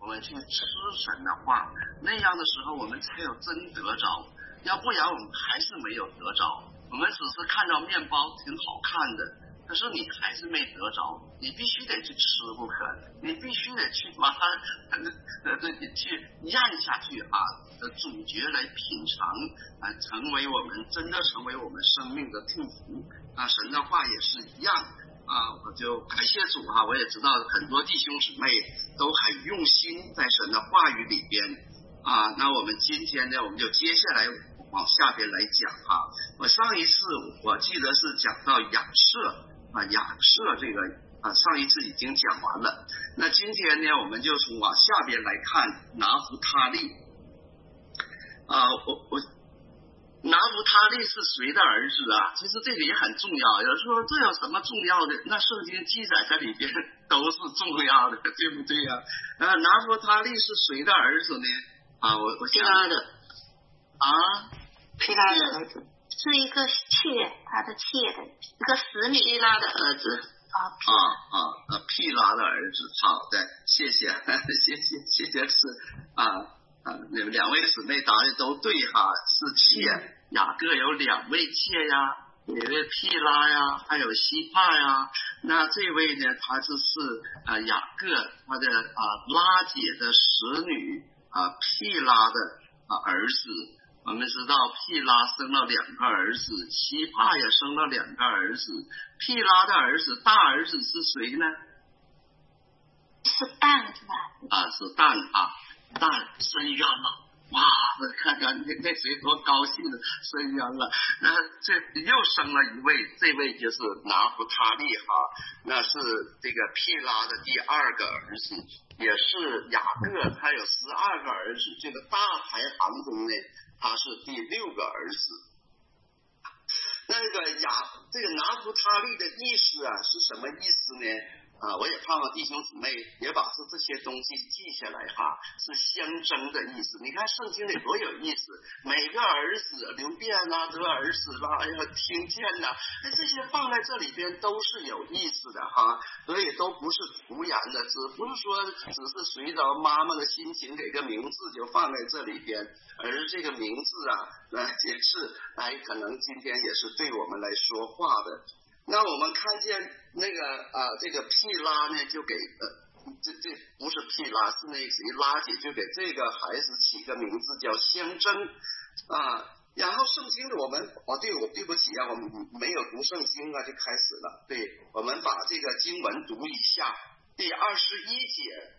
我们去吃神的话，那样的时候我们才有真得着，要不然我们还是没有得着。我们只是看到面包挺好看的，可是你还是没得着，你必须得去吃不可，你必须得去把它去咽下去啊，主角来品尝啊，成为我们真的成为我们生命的祝福啊。神的话也是一样啊，我就感谢主哈，我也知道很多弟兄姊妹都很用心在神的话语里边啊。那我们今天呢，我们就接下来往下边来讲哈。我上一次我记得是讲到亚瑟这个啊，上一次已经讲完了。那今天呢，我们就从往下边来看拿弗他利啊，拿弗他利是谁的儿子啊？其实这个也很重要。有人说这有什么重要的？那圣经记载在里边都是重要的，对不对呀？拿弗他利是谁的儿子呢？啊，我希拉的啊， 希拉的儿子是一个妾，他的妾的一个使女， 希拉的儿子毗拉的儿子。好的，谢谢是你们两位姊妹答的都对哈，是妾。雅各有2位妾呀，有一位毗拉呀，还有西帕呀。那这位呢，他就是雅各他的拉结的使女毗拉的儿子。我们知道毗拉生了2个儿子，西帕也生了2个儿子。毗拉的儿子大儿子是谁呢？ 是但是吧？ 是但伸冤了，哇！看看那谁多高兴的伸冤了。那这又生了一位，这位就是拿弗他利哈，那是这个毗拉的第2个儿子，也是雅各他有12个儿子，这个大排行中呢，他是第6个儿子。那这个拿弗他利的意思是什么意思呢？我也盼望弟兄姊妹也把这些东西记下来哈，是相争的意思。你看圣经里多有意思，每个儿子流便得儿子啦，听见这些放在这里边都是有意思的哈，所以都不是徒然的，不是说只是随着妈妈的心情给个名字就放在这里边，而这个名字也是可能今天也是对我们来说话的。那我们看见那个这个毗拉呢，就给这不是毗拉，是那谁拉姐就给这个孩子起个名字叫相争然后圣经的我们对不起我们没有读圣经就开始了。对，我们把这个经文读一下，第21节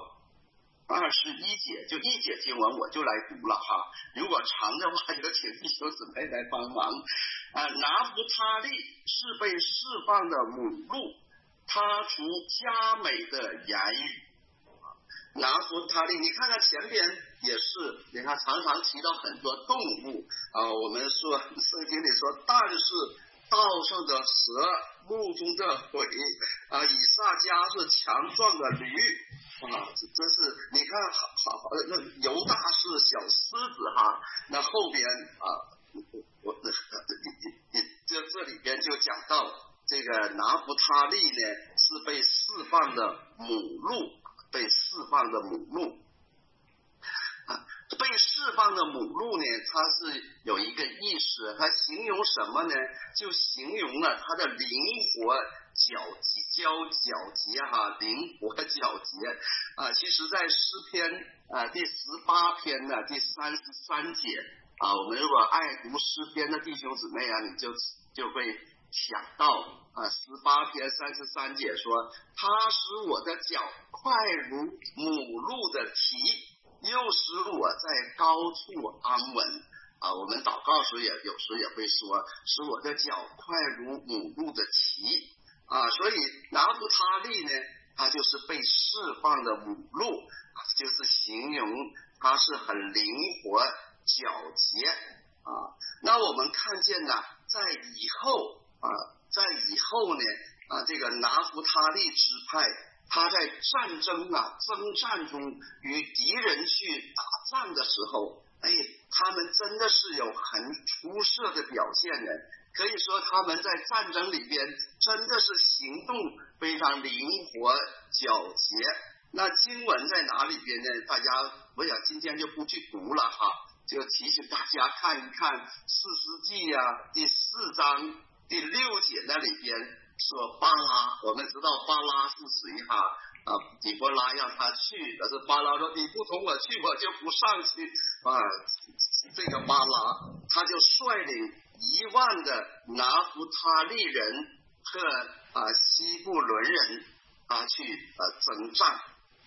21节就1节经文我就来读了哈，如果长的话就请弟兄姊妹来帮忙。拿弗他利是被释放的母鹿，他出佳美的言语。拿弗他利，你看看前边也是，你看常常提到很多动物我们说圣经里说，但是道上的蛇，墓中的鬼以撒家是强壮的驴真是你看好那犹大是小狮子哈，那后边这里边就讲到这个拿弗他利呢是被释放的母鹿，被释放的母鹿被释放的母鹿呢，它是有一个意思，它形容什么呢？就形容了它的灵活皎洁灵活皎洁其实在诗篇第18篇的第33节我们如果爱读诗篇的弟兄姊妹你就会想到18篇33节说，他使我的脚快如母鹿的蹄，又使我在高处安稳我们祷告时有时也会说，使我的脚快如母鹿的蹄所以拿弗他利呢，他就是被释放的母鹿就是形容他是很灵活皎洁那我们看见在以后呢这个拿弗他利支派，他在征战中与敌人去打仗的时候他们真的是有很出色的表现的，可以说他们在战争里边真的是行动非常灵活皎洁那经文在哪里边呢？大家我想今天就不去读了哈，就提醒大家看一看士师记啊第4章第6节那里边说巴拉，我们知道巴拉是谁哈？底波拉让他去，可是巴拉说你不同我去，我就不上去啊。这个巴拉他就率领1万的拿弗他利人和西布伦人去征战。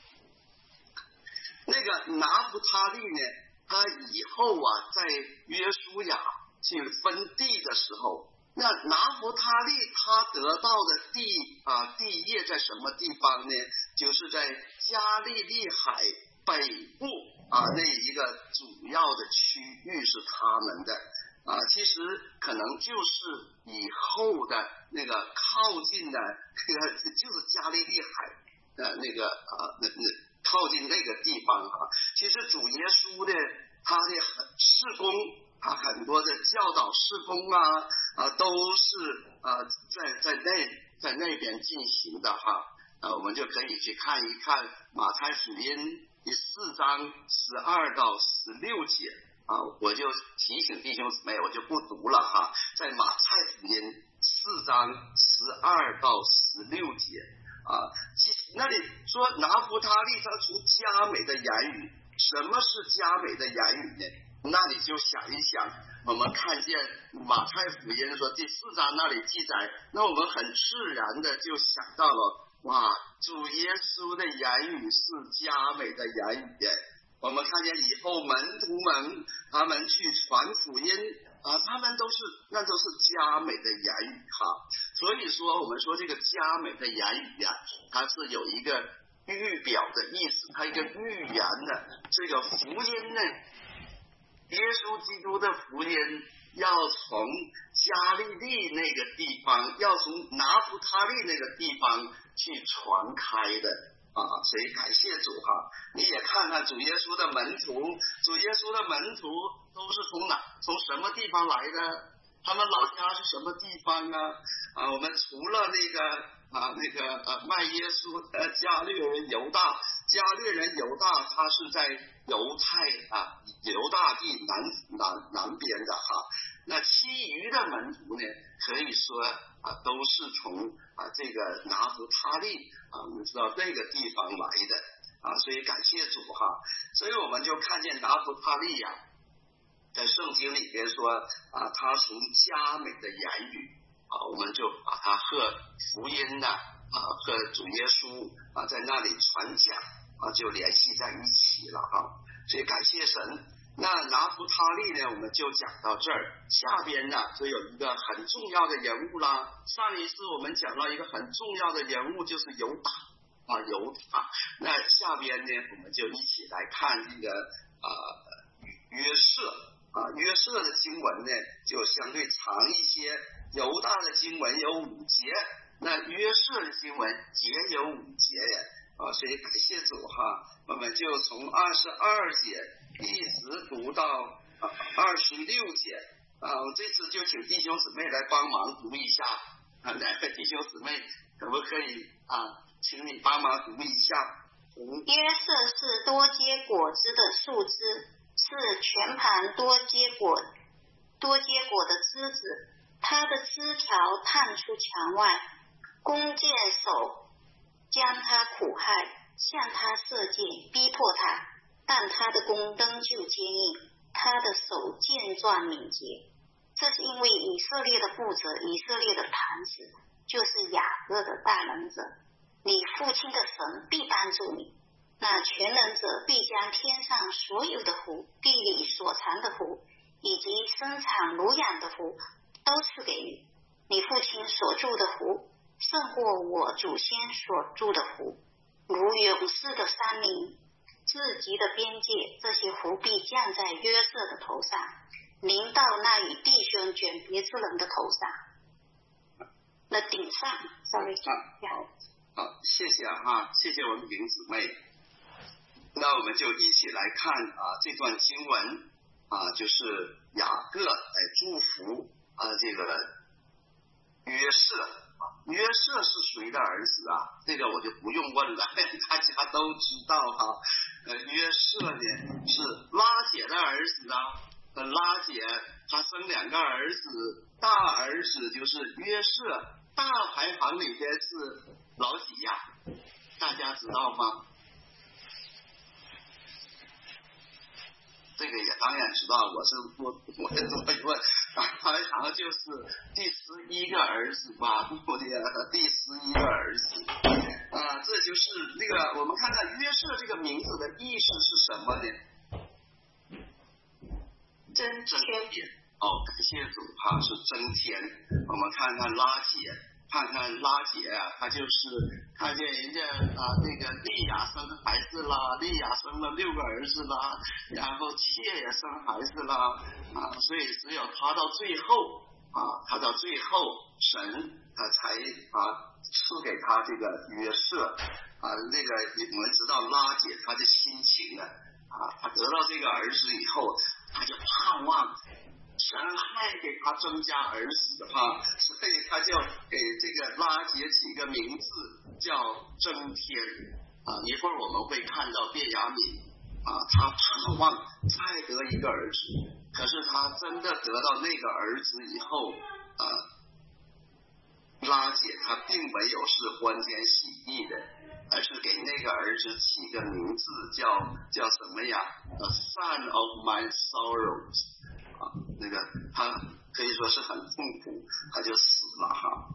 那个拿弗他利呢，他以后在约书亚去分地的时候，那拿弗他利他得到的地业在什么地方呢？就是在加利利海北部那一个主要的区域是他们的其实可能就是以后的那个靠近的那个就是加利利海那个靠近那个地方其实主耶稣的他的事工很多的教导事工都是在那边进行的我们就可以去看一看马太福音第4章12到16节我就提醒弟兄姊妹，我就不读了在马太福音4章12到16节那里说拿弗他利他出佳美的言语。什么是佳美的言语呢？那你就想一想，我们看见马太福音说第4章那里记载，那我们很自然的就想到了，哇，主耶稣的言语是佳美的言语我们看见以后门徒们他们去传福音他们都是佳美的言语所以说我们说这个佳美的言语它是有一个预表的意思，它一个预言的这个福音呢，耶稣基督的福音要从加利利那个地方，要从拿弗他利那个地方去传开的所以感谢主你也看看主耶稣的门徒都是从什么地方来的？他们老家是什么地方我们除了那个卖耶稣加略人犹大他是在犹大地南边的那其余的门徒呢，可以说都是从这个拿弗他利我们知道那个地方来的所以感谢主所以我们就看见拿弗他利在圣经里边说他从佳美的言语我们就把它和福音和主耶稣在那里传讲就联系在一起了所以感谢神。那拿弗他利呢，我们就讲到这儿。下边就有一个很重要的人物啦。上一次我们讲到一个很重要的人物就是犹大那下边呢，我们就一起来看这个约瑟约瑟的经文呢就相对长一些，犹大的经文有5节，那约瑟的经文也有5节所以感谢主我们就从22节一直读到26节这次就请弟兄姊妹来帮忙读一下哪个弟兄姊妹可不可以请你帮忙读一下。 约瑟是多结果子的树枝，是全盘多结果的枝子，它的枝条探出墙外，弓箭手将他苦害，向他射箭，逼迫他，但他的弓仍旧坚硬，他的手健壮敏捷。这是因为以色列的负责，以色列的磐石，就是雅各的大能者。你父亲的神必帮助你，那全能者必将天上所有的福，地里所藏的福，以及生产乳养的福都赐给你。你父亲所住的福胜过我祖先所住的福，如勇士的山林，至极的边界，这些福必降在约瑟的头上，临到那与弟兄卷别之人的头上。那顶上 sorry 好，谢谢谢谢我们林姊妹。那我们就一起来看这段经文就是雅各来祝福这个约瑟约瑟是谁的儿子啊？这个我就不用问了，大家都知道哈。约瑟呢是拉结的儿子啊。拉结他生2个儿子，大儿子就是约瑟，大排行里边是老几呀？大家知道吗？这个也当然知道，我这么一问，大排行就是第11个儿子吧，第11个儿子这就是那个我们看看约瑟这个名字的意思是什么呢？ 增添。 感谢主哈，是增添。我们看看拉结啊，他就是看见人家那个利亚生孩子啦，利亚生了6个儿子啦，然后妾也生孩子啦所以只有他到最后神才赐给他这个约瑟那个我们知道拉结他的心情呢他得到这个儿子以后，他就盼望神还给他增加儿子所以他就给这个拉结起个名字叫增添一会儿我们会看到便雅悯他盼望再得一个儿子，可是他真的得到那个儿子以后拉结他并没有是欢天喜地的，而是给那个儿子起个名字叫什么呀 ？A son of my sorrows 那个他可以说是很痛苦，他就死了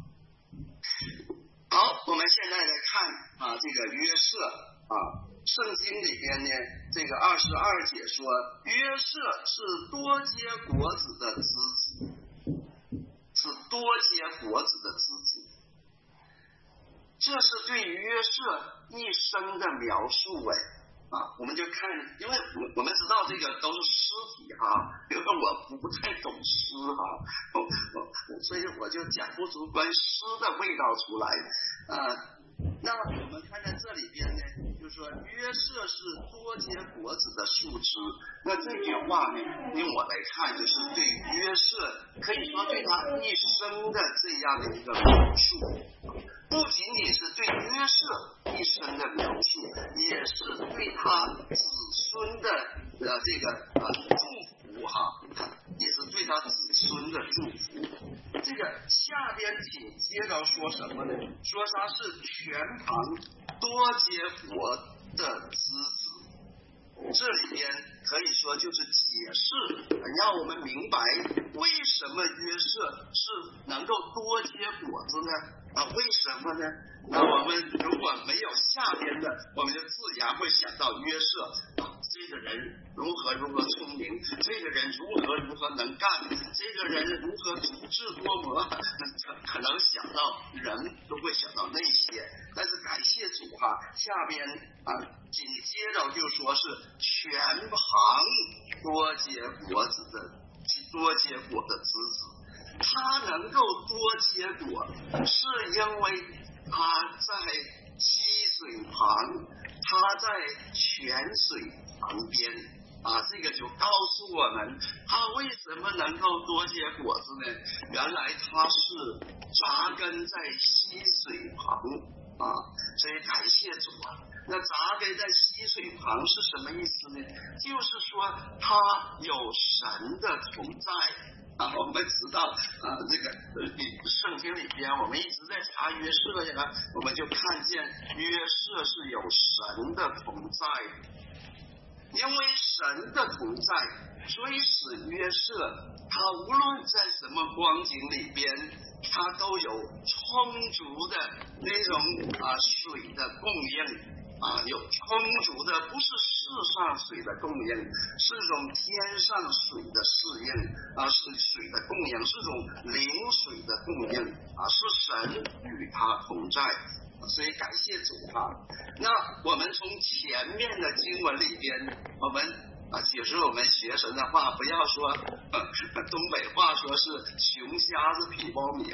好，我们现在来看这个约瑟圣经里边呢，这个22节说约瑟是多结果子的枝子，是多结果子的枝子，这是对约瑟一生的描述我们就看，因为我们知道这个都是诗体因为我不太懂诗所以我就讲不出关于诗的味道出来那我们看在这里边呢，就是说约瑟是多结果子的树枝，那这句话呢用我来看就是对约瑟可以说对他一生的这样的一个描述，不仅仅是对约瑟一生的描述，也是对他子孙的这个祝福也是对他子孙的祝福。这个下边紧接着说什么呢？说他是全旁多结果的枝子，这里边可以说就是解释让我们明白为什么约瑟是能够多结果子呢为什么呢？那我们如果没有下边的，我们就自然会想到约瑟这个人如何聪明，这个人如何能干，这个人如何足智多谋可能想到人都会想到那些，但是感谢主下边紧接着就说是全旁多结果的枝子，他能够多结果是因为他在溪水旁，他在泉水旁边这个就告诉我们他为什么能够多结果子呢？原来他是扎根在溪水旁所以感谢主那扎根在溪水旁是什么意思呢？就是说他有神的同在我们知道这个圣经里边我们一直在查约瑟呀，我们就看见约瑟是有神的同在，因为神的同在，所以使约瑟他无论在什么光景里边，他都有充足的那种水的供应有充足的，不是世上水的供应，是种天上水的适应是水的供应，是种灵水的供应是神与他同在，所以感谢主那我们从前面的经文里边，我们有时候我们学神的话，不要说东北话说是熊瞎子皮包米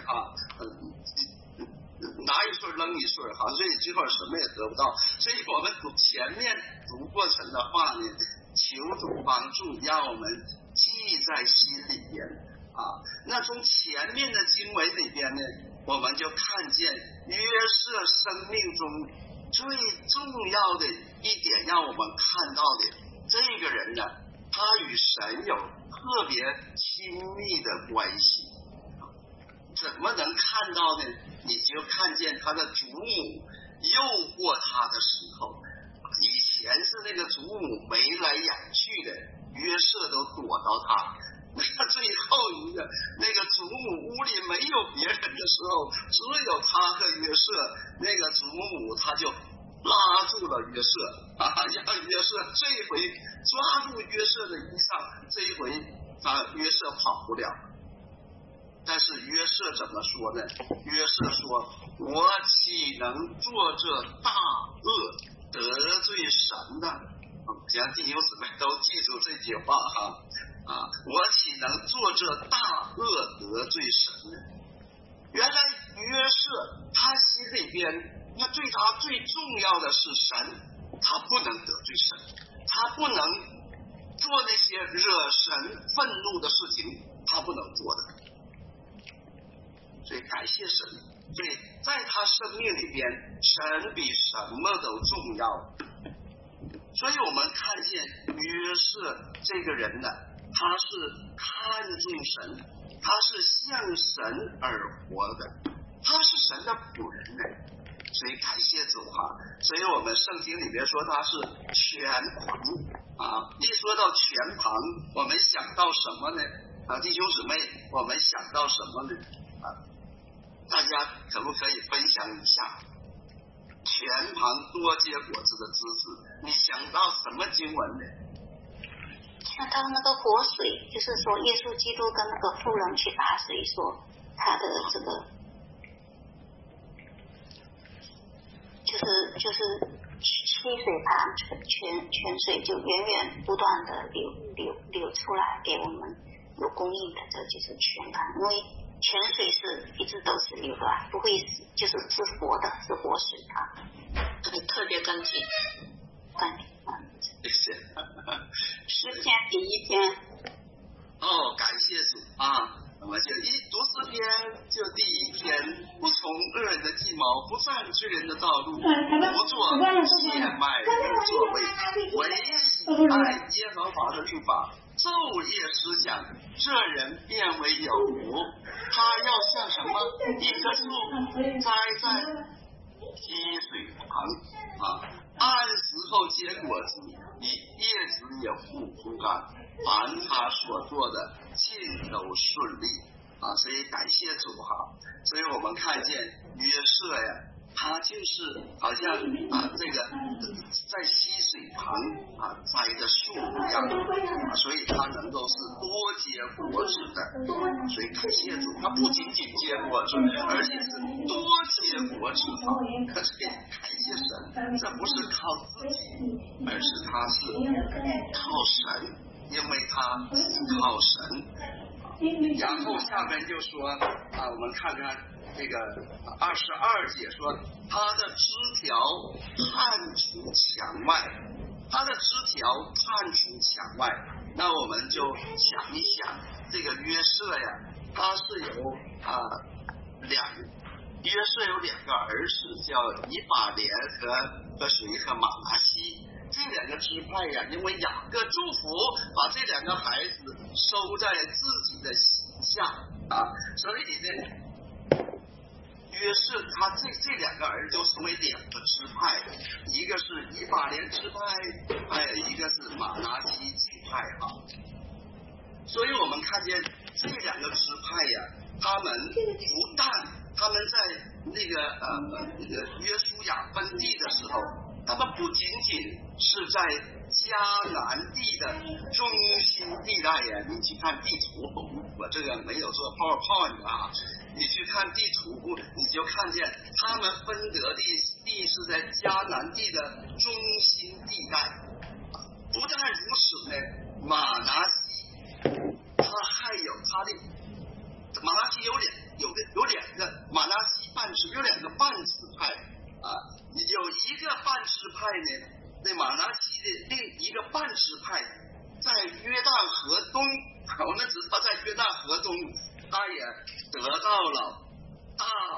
拿一穗扔一穗所以最后什么也得不到，所以我们前面读过神的话呢，求主帮助让我们记在心里边那从前面的经文里边呢， 我们就看见约瑟生命中最重要的一点，让我们看到的这个人呢，他与神有特别亲密的关系。怎么能看到呢？你就看见他的祖母诱惑他的时候，以前是那个祖母眉来眼去的，约瑟都躲到他。那最后一个，那个祖母屋里没有别人的时候，只有他和约瑟，那个祖母他就拉住了约瑟让约瑟这回抓住约瑟的衣裳，这一回约瑟跑不了。但是约瑟怎么说呢？约瑟说：“我岂能做这大恶得罪神呢？”想弟兄姊妹都记住这句话我岂能做这大恶得罪神呢？原来约瑟他心里边，那对他最重要的是神，他不能得罪神，他不能做那些惹神愤怒的事情，他不能做的。所以感谢神，所以在他生命里边，神比什么都重要。所以我们看见约瑟这个人呢，他是看重神，他是向神而活的，他是神的仆人呢。所以感谢主所以我们圣经里面说他是全旁一说到全旁，我们想到什么呢？弟兄姊妹，我们想到什么呢？大家可不可以分享一下全旁多结果子的知识？你想到什么经文呢？ 像他那个活水，就是说耶稣基督跟那个妇人去打水，说他的这个就是溪水旁泉水就源源不断的流出来给我们有供应的，这就是全旁。因为泉水是一直都是流的，不会死，就是活的，是活水特别干净。诗篇第一篇。 感谢主我们就读诗篇就第一篇，不从恶人的计谋，不占罪人的道路，不做贱卖人的座位，唯喜爱耶和华的律法，昼夜思想，这人变为有福。他要像什么？一棵树栽在溪水旁按时候结果子，叶子也不枯干，凡他所做的尽都顺利所以感谢主所以我们看见约瑟呀，他就是好像这个在溪水旁栽的树一样所以他能够是多结果子的。所以感谢主，他不仅仅结果子，而且是多结果子所以感谢神，这不是靠自己，而是他是靠神，因为他是靠神。然后下面就说我们看看这个22节说，他的枝条探出墙外，他的枝条探出墙外。那我们就想一想，这个约瑟呀，他是有约瑟有2个儿子，叫以法莲和谁和马拿西。这2个支派呀，因为雅各祝福，把这2个孩子收在自己的下所以呢，约瑟他这2个儿子就成为2个支派，一个是以法莲支派，还有一个是马拿西支派所以我们看见这2个支派呀，他们不但他们在那个约书亚分地的时候，他们不仅仅是在迦南地的中心地带呀，你去看地图，我这个没有做 PowerPoint 你去看地图，你就看见他们分得的地是在迦南地的中心地带。不但如此呢，马拿西他还有他的马拿西有2个马拿西半支，有2个半支派有一个半支派呢，那马拿西的另一个半支派在约旦河东，我们知道在约旦河东，他也得到了大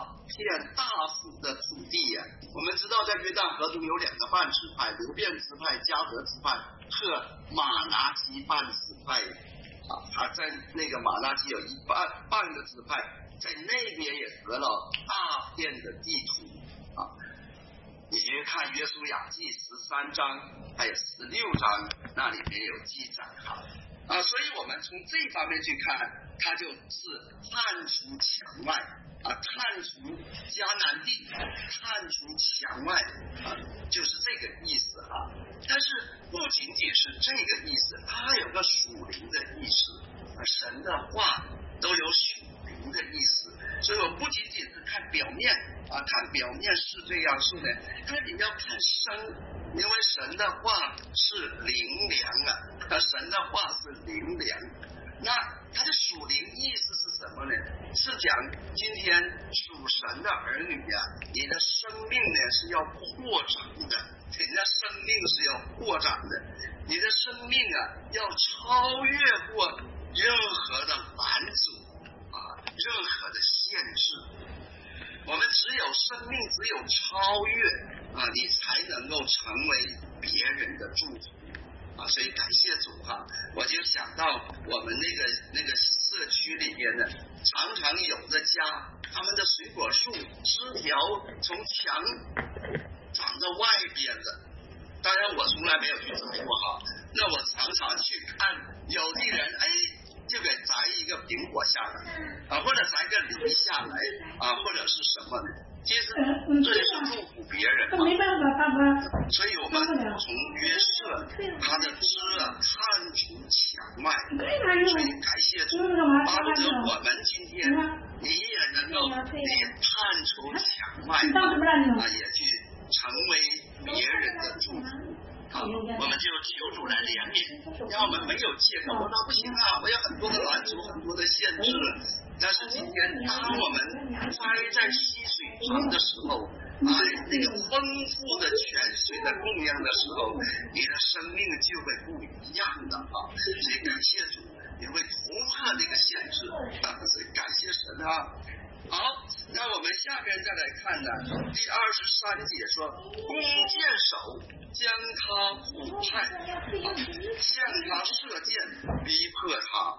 片大幅的土地呀。我们知道在约旦河中有2个半支派，流便支派、迦得支派和马拿基半支派。他在那个马拿基有半个支派，在那边也得了大片的地图你去看约书亚记13章还有16章，那里面有记载所以我们从这方面去看，它就是探出墙外探出迦南地，探出墙外就是这个意思但是不仅仅是这个意思，它还有个属灵的意思神的话都有属灵的意思，所以我不仅仅是看表面看表面是这样是的，但你要看深，因为神的话是灵粮神的话是灵粮。那它的属灵意思是什么呢？是讲今天属神的儿女你的生命呢是要扩展的，你的生命是要扩展的，你的生命要超越过任何的拦阻任何的限制。我们只有生命只有超越你才能够成为别人的祝福所以感谢主我就想到我们那个社区里边呢，常常有的家，他们的水果树枝条从墙长到外边的，当然我从来没有去摘过那我常常去看有的人就给摘一个苹果下来或者摘个梨下来或者是什么呢？其实这是祝福别人所以我们从约瑟他的枝探出墙外，所以感谢主，巴不得我们今天你也能够探出墙外也去成为别人的祝福我们就求主来怜悯，让我们没有借口那不行我有很多的拦阻，很多的限制。但是今天当我们栽在溪水旁的时候那个丰富的泉水的供应的时候，你的生命就会不一样的所以感谢主，也会突破这个限制所以感谢神好，那我们下边再来看呢，第23节说，弓箭手将他苦害向他射箭逼迫他，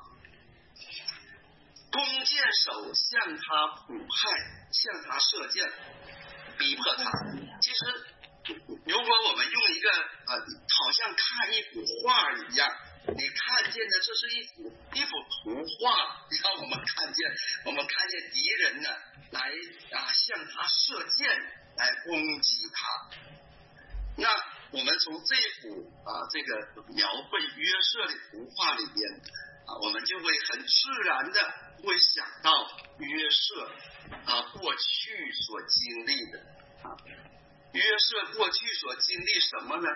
弓箭手向他苦害向他射箭逼迫他。其实如果我们用一个好像看一幅画一样，你看见的这是一幅图画，让我们看见敌人呢来向他射箭来攻击他。那我们从这幅这个描绘约瑟的图画里边我们就会很自然的会想到约瑟过去所经历的约瑟过去所经历什么呢？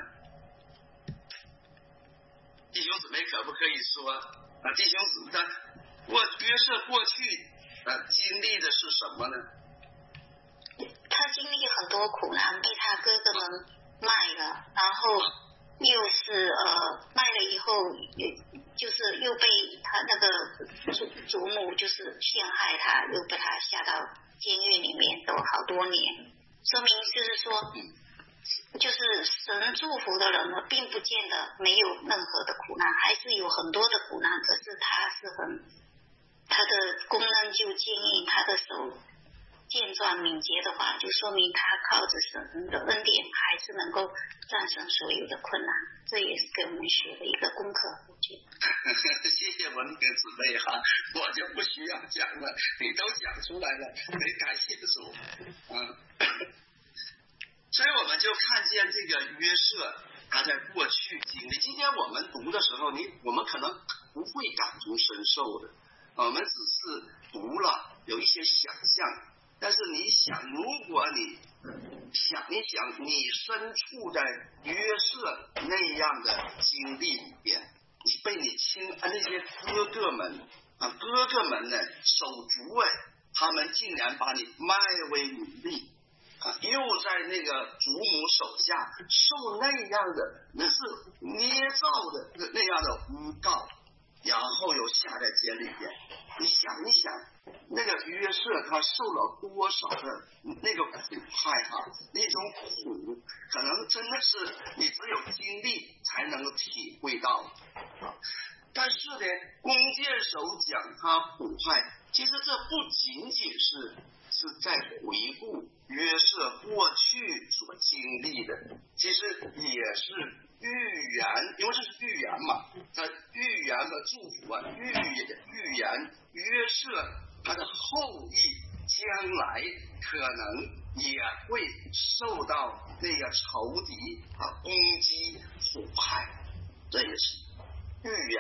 弟兄姊妹可不可以说弟兄姊妹约瑟过去经历的是什么呢？ 他经历很多苦难，被他哥哥们卖了，然后又是卖了以后就是又被他那个祖母就是陷害他，又被他下到监狱里面都好多年，说明就是说就是神祝福的人呢，并不见得没有任何的苦难，还是有很多的苦难，可是他的功能就坚硬，他的手健壮敏捷的话，就说明他靠着神的恩典还是能够战胜所有的困难，这也是给我们学的一个功课。我觉得谢谢我那个姊妹我就不需要讲了，你都讲出来了，很感谢主所以我们就看见这个约瑟他在过去经历，今天我们读的时候我们可能不会感同身受的，我们只是读了有一些想象，但是你想，如果你想你身处在约瑟那样的经历里边，你被你那些哥哥们呢手足他们竟然把你卖为奴隶又在那个祖母手下受那样的那是捏造的那样的诬告，然后又下在监里边。你想一想， 那个约瑟他受了多少的那个苦害那种苦，可能真的是你只有经历才能够体会到。但是呢，弓箭手讲他苦害，其实这不仅仅是在回顾约瑟过去所经历的，其实也是预言，因为这是预言嘛，预言和祝福预言约瑟他的后裔将来可能也会受到那个仇敌攻击腐害，这也是预言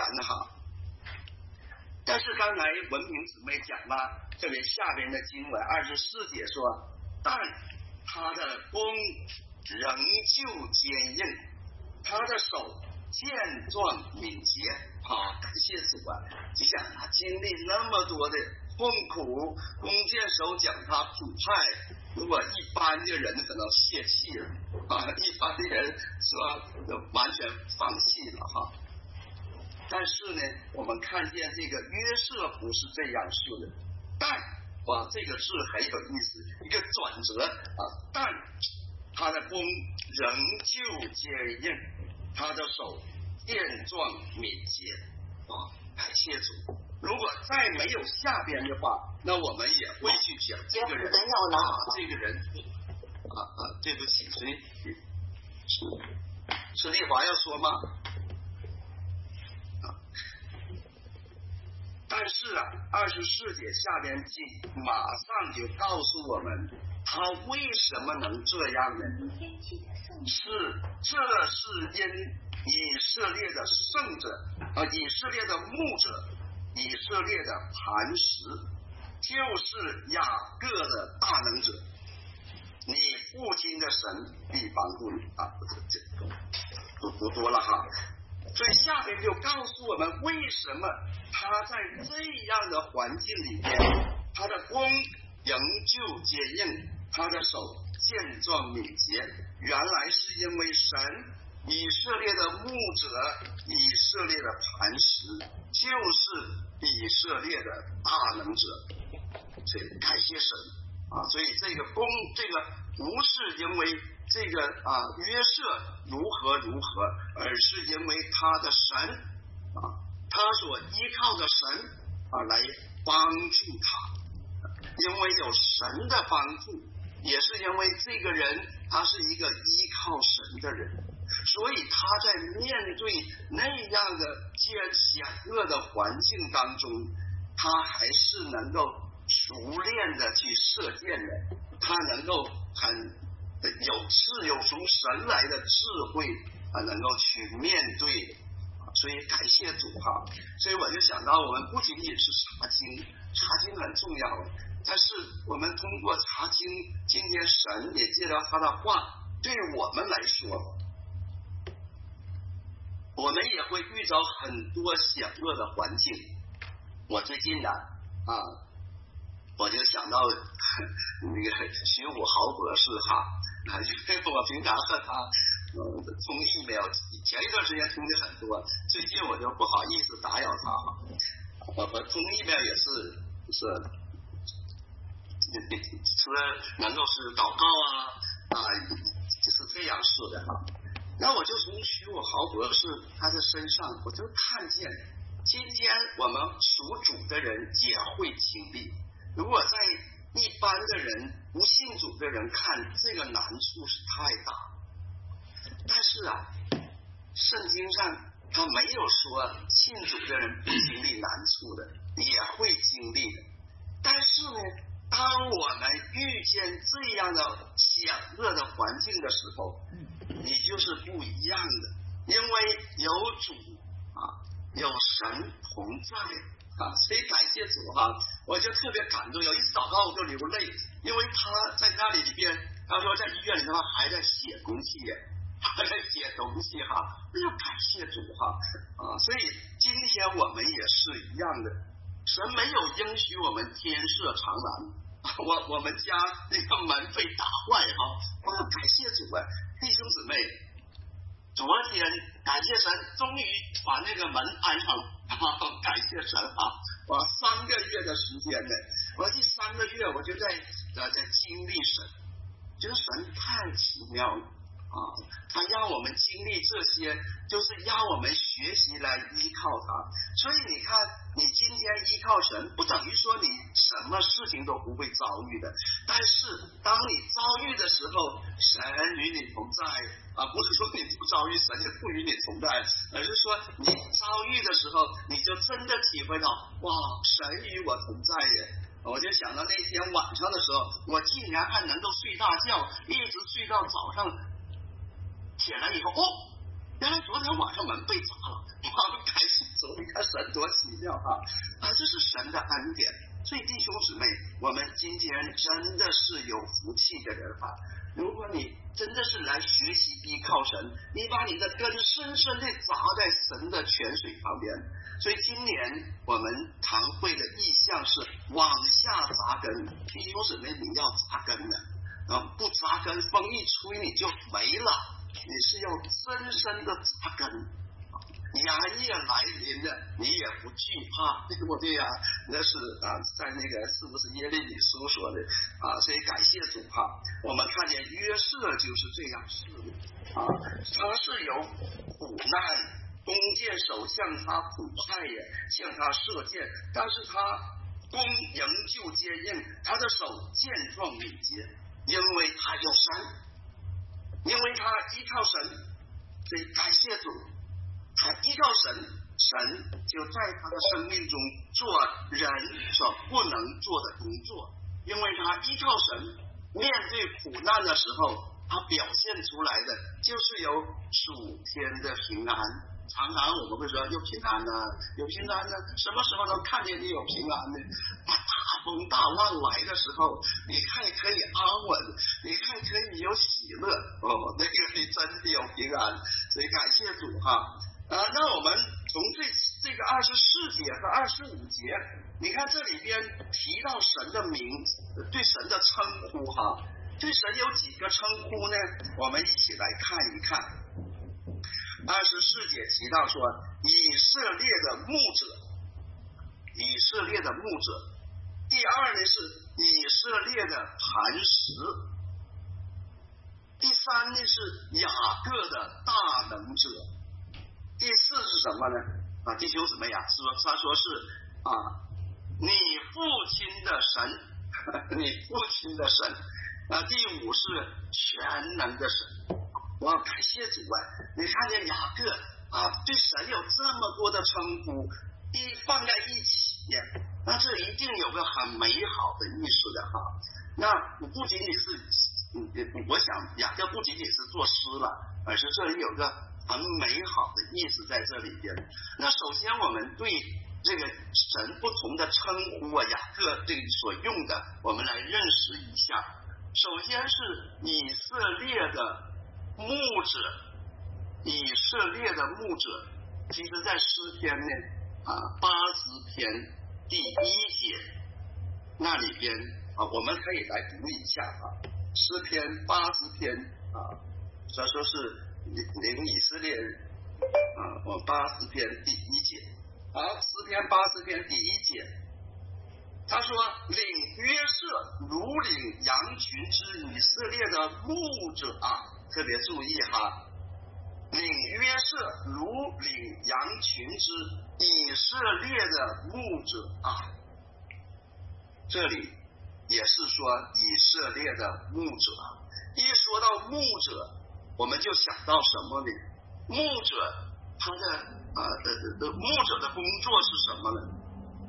但是刚才文明姊妹讲了，这里下边的经文24节说，但他的弓仍旧坚硬，他的手健壮敏捷。感谢主就像他经历那么多的痛苦，弓箭手讲他苦害，如果一般的人可能泄气了一般的人说完全放弃了但是呢，我们看见这个约瑟不是这样说的，但这个字很有意思，一个转折但他的弓仍旧坚硬，他的手健壮敏捷感谢主。如果再没有下边的话，那我们也会去讲这个人这个人对不起，所以是丽华要说吗？但是24节下边经马上就告诉我们，他为什么能这样呢？这是因以色列的圣者以色列的牧者，以色列的磐石，就是雅各的大能者，你父亲的神必帮助你不多了所以下边就告诉我们，为什么他在这样的环境里面，他的弓仍旧坚硬，他的手健壮敏捷，原来是因为神以色列的牧者，以色列的磐石，就是以色列的大能者。所以感谢神所以这个弓，这个不是因为这个约瑟如何，而是因为他的神他所依靠的神来帮助他，因为有神的帮助，也是因为这个人他是一个依靠神的人，所以他在面对那样的险恶的环境当中，他还是能够熟练的去射箭的，他能够很有从神来的智慧能够去面对，所以感谢主所以我就想到，我们不仅仅是查经很重要，但是我们通过查经，今天神也借着他的话对我们来说，我们也会遇到很多险恶的环境。我最近我就想到那个徐武豪博士因为我平常和他通email，前一段时间通的很多，最近我就不好意思打扰他我通email也是能够是祷告就是这样说的那我就从徐武豪博士他的身上，我就看见今天我们属主的人也会经历，如果在一般的人不信主的人看，这个难处是太大，但是圣经上他没有说信主的人不经历难处的，也会经历的。但是呢，当我们遇见这样的险恶的环境的时候，你就是不一样的，因为有主有神同在所以感谢主我就特别感动，有一次祷告我就流泪，因为他在那里边，他说在医院里头还在写东西还在写东西那就感谢主所以今天我们也是一样的，神没有应许我们天设长廊，我们家那个门被打坏感谢主弟兄姊妹，昨天感谢神，终于把那个门安上了，感谢神啊！我3个月的时间呢，我这3个月我就在经历神，觉得神太奇妙了啊！他让我们经历这些，就是让我们学习来依靠他。所以你看，你今天依靠神，不等于说你什么事情都不会遭遇的。但是当你遭遇的时候，神与你同在啊！不是说你不遭遇，神也不与你同在，而是说你遭遇的时候，你就真的体会到，哇，神与我同在耶！我就想到那天晚上的时候，我竟然还能够睡大觉，一直睡到早上。起来以后，原来昨天晚上门被砸了，感谢主！你看神多奇妙啊！这是神的恩典。所以弟兄姊妹，我们今天真的是有福气的人啊！如果你真的是来学习依靠神，你把你的根深深地砸在神的泉水旁边。所以今年我们堂会的意向是往下扎根，弟兄姊妹，你要扎根的不扎根，风一吹你就没了。你是要深深的扎根，炎夜来临的，你也不惧怕，对不对呀？那是在那个是不是耶利米书说的所以感谢主我们看见约瑟就是这样是的他是有苦难，弓箭手向他普派也，向他射箭，但是他弓仍旧坚硬，他的手健壮敏捷，因为他有神。因为他依靠神，所以感谢主，他依靠神，神就在他的生命中做人所不能做的工作。因为他依靠神，面对苦难的时候，他表现出来的就是有属天的平安。常常我们会说有平安呢，有平安呢，什么时候能看见你有平安呢？大风大浪来的时候，你看可以安稳，你看可以有喜乐那个你真的有平安。所以感谢主那我们从这个24节和25节，你看这里边提到神的名字，对神的称呼对神有几个称呼呢？我们一起来看一看。24节提到说以色列的牧者，以色列的牧者。第二呢是以色列的磐石。第三呢是雅各的大能者。第四是什么呢？弟兄姊妹他说是你父亲的神，你父亲的神。第五是全能的神。我感谢主你看见雅各对神有这么多的称呼，放在一起，那这一定有个很美好的意思的那不仅仅是我想雅各不仅仅是作诗了，而是这里有个很美好的意思在这里边。那首先我们对这个神不同的称呼雅各这里所用的，我们来认识一下。首先是以色列的牧者，以色列的牧者，其实在诗篇呢80篇第1节那里边我们可以来读一下诗篇80篇说是领以色列我80篇第1节诗篇80篇第1节，他说领约瑟如领羊群之以色列的牧者特别注意领约瑟如领羊群之以色列的牧者这里也是说以色列的牧者。一说到牧者，我们就想到什么呢？牧者他的牧者的工作是什么呢？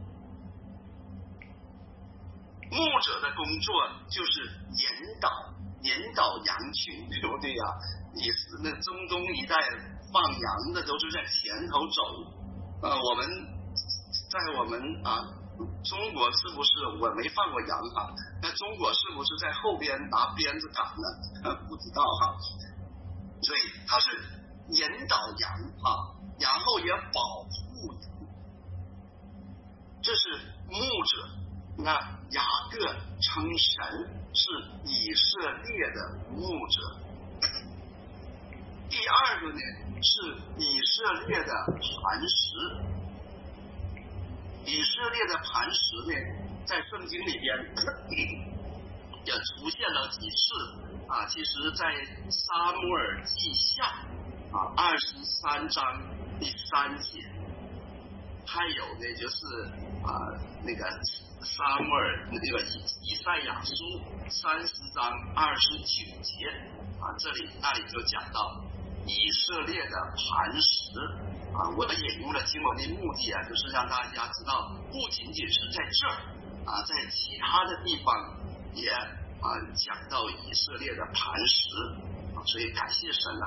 牧者的工作就是引导羊群，对不对呀？那中东一带放羊的都是在前头走我们在我们中国是不是我没放过羊那中国是不是在后边拿鞭子赶呢？不知道所以他是引导羊然后也保护羊，这是牧者。那雅各称神是以色列的牧者。 第二个呢是以色列的磐石。以色列的磐石呢，在圣经里边也出现了几次啊。其实，在撒母耳记下23章第3节，还有呢就是那个撒母耳那个以赛亚书30章29节这里那里就讲到以色列的磐石。我引用了经文的目的就是让大家知道，不仅仅是在这儿在其他的地方也讲到以色列的磐石所以感谢神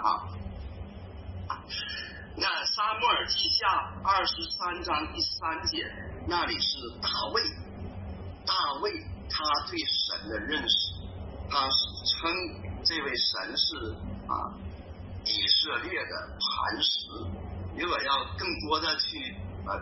那撒母耳记下23章第3节，那里是大卫他对神的认识，他称这位神是以色列的磐石。如果要更多的去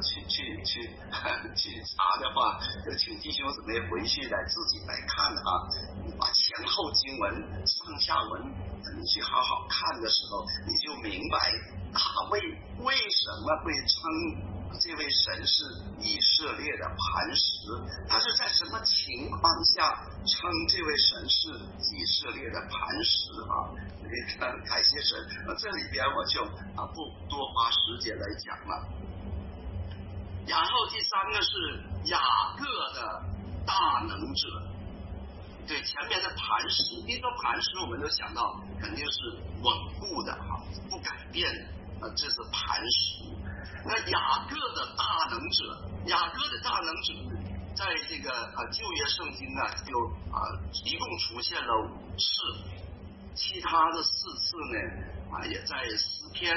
查的话，就请弟兄姊妹回去自己来看把前后经文上下文你去好好看的时候，你就明白大卫为什么会称这位神是以色列的磐石，他是在什么情况下称这位神是以色列的磐石感谢神。这里边我就不多花时间来讲了。然后第三个是雅各的大能者。对，前面的磐石，一说磐石我们都想到肯定是稳固的不改变的这是磐石。那雅各的大能者，在这个旧约圣经就一共出现了5次，其他的4次呢也在诗篇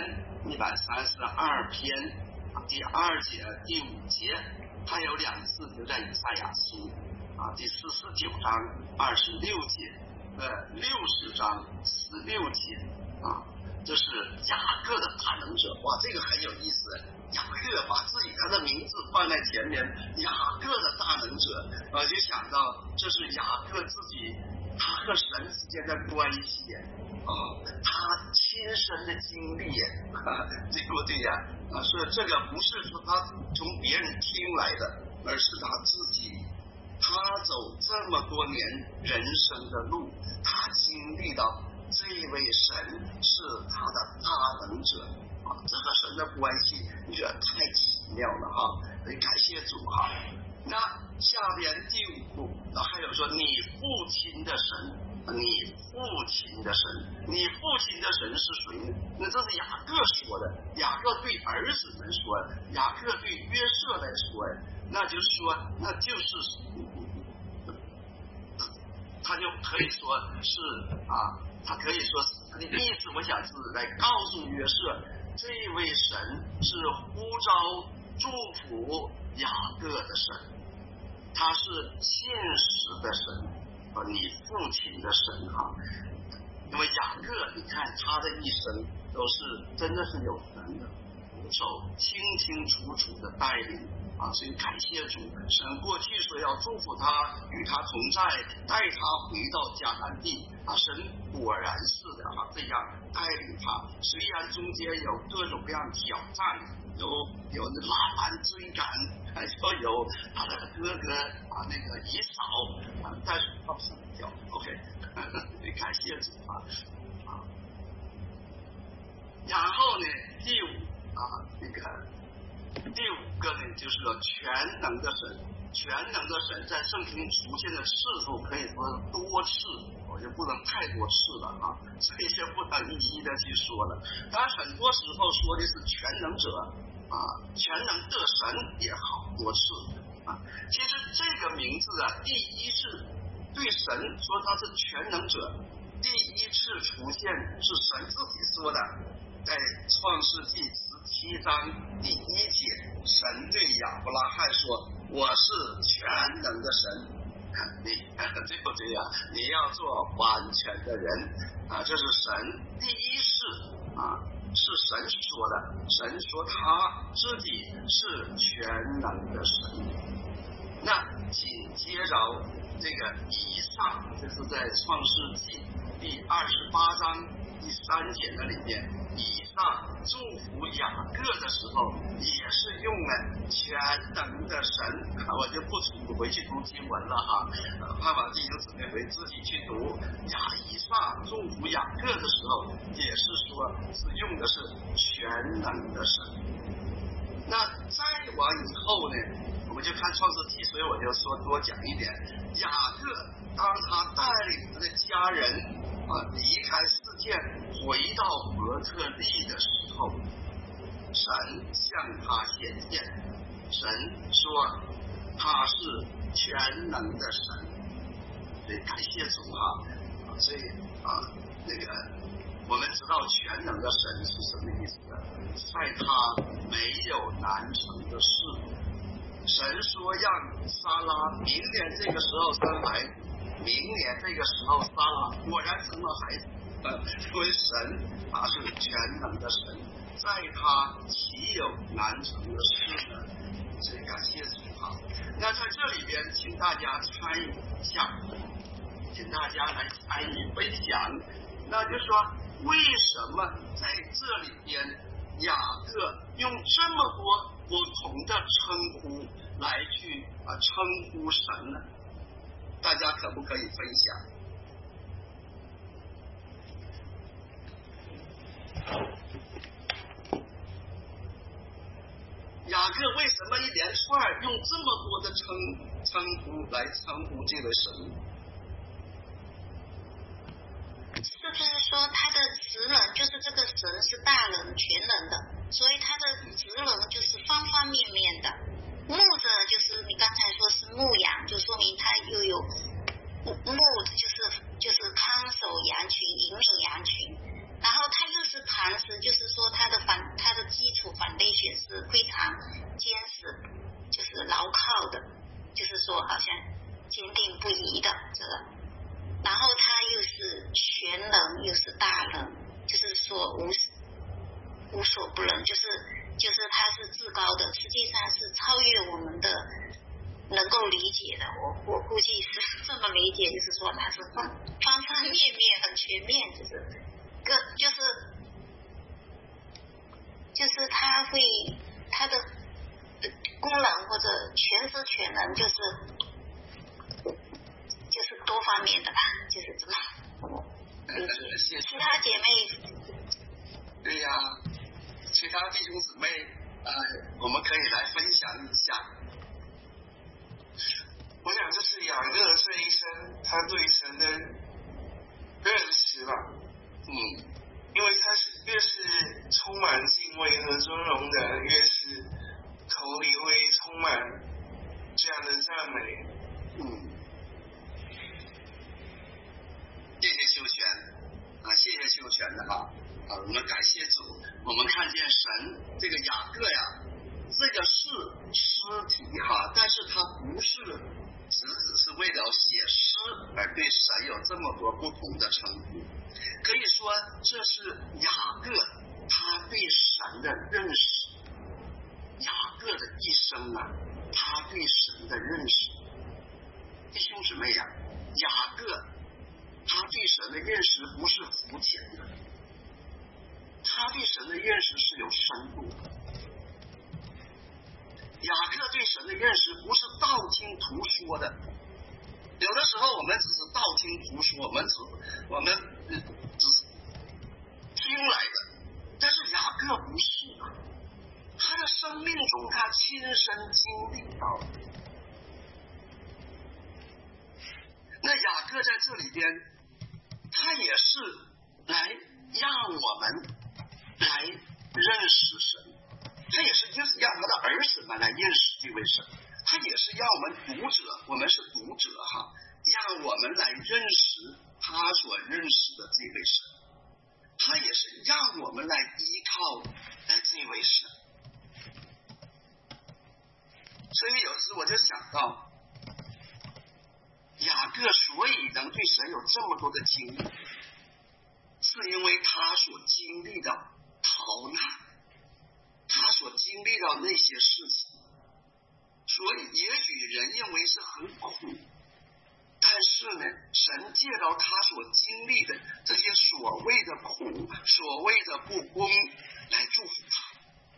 132篇第2节、第5节，还有2次就在以赛亚书第49章26节、60章16节这是雅各的大能者。哇，这个很有意思，雅各把自己他的名字放在前面，雅各的大能者，就想到这是雅各自己他和神之间的关系他亲身的经历对不对呀？所以这个不是说他从别人听来的，而是他自己，他走这么多年人生的路，他经历到这位神是他的大能者这和神的关系你觉得太奇妙了所以感谢主那下边第5步还有说你父亲的神，你父亲的神是谁呢？那这是雅各说的，雅各对儿子们说，雅各对约瑟来说，那就是说他就可以说是他可以说他的意思，我想是来告诉约瑟，这位神是呼召祝福雅各的神，他是现实的神你父亲的神因为雅各你看他的一生都是真的是有神的扶手，清清楚楚的带领所以感谢主，神过去说要祝福他，与他同在，带他回到迦南地神果然是的这样带领他。虽然中间有各种各样挑战，有拉班追赶，又有他的哥哥那个以扫但是他是比较 OK 感谢主然后呢第5个呢就是全能的神在圣经出现的次数可以说多次，我就不能太多次了所以就不能一一的去说了。当然很多时候说的是全能者全能的神也好多次其实这个名字第一次对神说他是全能者，第一次出现是神自己说的，在创世纪17章第1节，神对亚伯拉罕说，我是全能的神你对不对你要做完全的人这是神第一次是神说的，神说他自己是全能的神。那紧接着这个以上，就是在创世纪第28章第3节那里面，以撒祝福雅各的时候，也是用了全能的神。我就不回去读经文了哈，怕把弟兄姊妹回自己去读。以撒祝福雅各的时候，也是说是用的是全能的神。那再往以后呢，我们就看创世纪，所以我就说多讲一点。雅各当他带领他的家人离开世界，回到伯特利的时候，神向他显现，神说他是全能的神。所以感谢主所以那个我们知道全能的神是什么意思呢？在他没有难成的事。神说让撒拉明年这个时候生孩子，明年这个时候撒拉果然生了孩子。因为神他是全能的神，在他岂有难成的事呢？所以感谢主那在这里边请大家参与一下，请大家来参与分享。那就是说为什么在这里边雅各用这么多不同的称呼来去称呼神呢？大家可不可以分享？雅各为什么一连串用这么多的称呼来称呼这位神？ 是不是说他的职能就是这个神是大能全能的，所以他的职能就是方方面面的。牧者就是你刚才说是牧羊，就说明他又有牧就是看守羊群，引领羊群。然后他又是磐石，就是说他的基础foundation是非常坚实，就是牢靠的，就是说好像坚定不移的这个。然后他又是全能，又是大能，就是说无所不能，就是他是至高的，实际上是超越我们的能够理解的。我估计是这么理解，就是说他是方方面面很全面，就是他的功能或者全知全能，就是多方面的吧，就是这么理解。其他姐妹， 对呀，其他弟兄姊妹我们可以来分享一下。 我想这是雅各这一生他对神的认识吧。因为他是越是充满敬畏和尊荣的，越是口里会充满这样的赞美。 谢谢修全谢谢修全的我们感谢主，我们看见神这个雅各呀，这个是诗体但是他不是只是为了写诗而对神有这么多不同的称呼。可以说这是雅各他对神的认识，雅各的一生他对神的认识。弟兄姊妹雅各他对神的认识不是肤浅的，他对神的认识是有深度的。雅各对神的认识不是道听途说的，有的时候我们只是道听途说，我们只是听来的，但是雅各不是他的生命中他亲身经历到的。那雅各在这里边他也是来让我们来认识神，他也是就是让他的儿子们来认识这位神，他也是让我们读者，我们是读者让我们来认识他所认识的这位神，他也是让我们来依靠这位神。所以有时我就想到雅各所以能对神有这么多的经历，是因为他所经历的逃难，他所经历到那些事情，所以也许人认为是很苦，但是是呢，神借着他所经历的这些所谓的苦、所谓的不公来祝福他。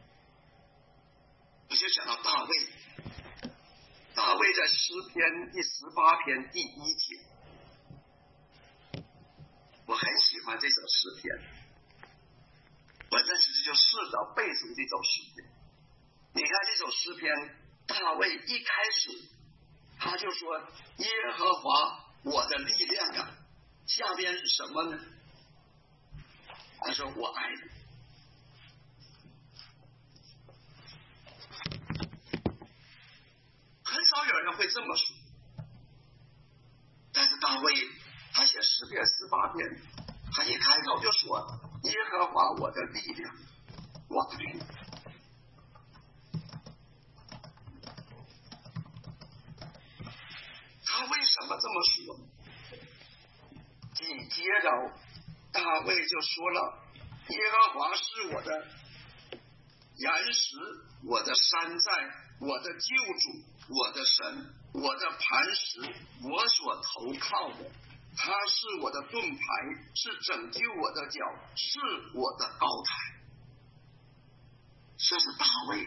我就想到大卫在诗篇第18篇第1节，我很喜欢这首诗篇，我这次就试着背诵这首诗篇。你看这首诗篇，大卫一开始他就说耶和华我的力量啊，下边是什么呢？他说我爱你。很少有人会这么说，但是大卫他写诗篇18篇，他一开口就说耶和华我的力量，我爱你。他为什么这么说？紧接着大卫就说了，耶和华是我的岩石，我的山寨，我的救主，我的神，我的磐石，我所投靠的，他是我的盾牌，是拯救我的脚，是我的高台。这是大卫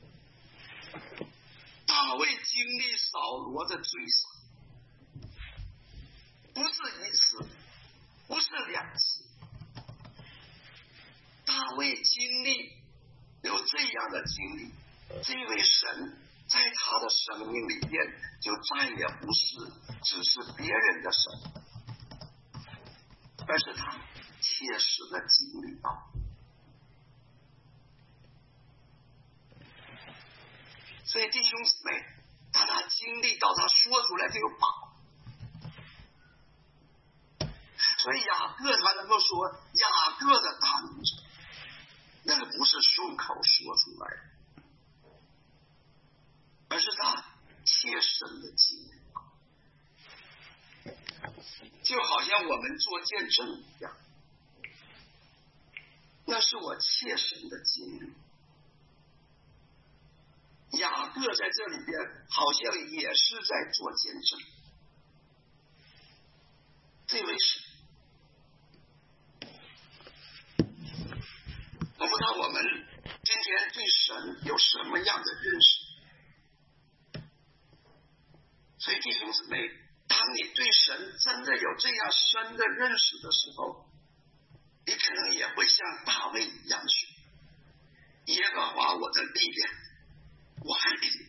经历扫罗的追杀，不是一次，不是2次，大卫经历有这样的经历，这位神在他的生命里面就再也不是只是别人的神，而是他切实的经历到。所以弟兄姊妹，当他经历到，他说出来就有把握。所以雅各他能够说雅各的大能者，那个不是顺口说出来的，而是他切身的经历，就好像我们做见证一样，那是我切身的经历。雅各在这里边好像也是在做见证，这位神，我不知道我们今天对神有什么样的认识。所以弟兄姊妹，当你对神真的有这样深的认识的时候，你可能也会像大卫一样说，耶和华我的力量，我爱你。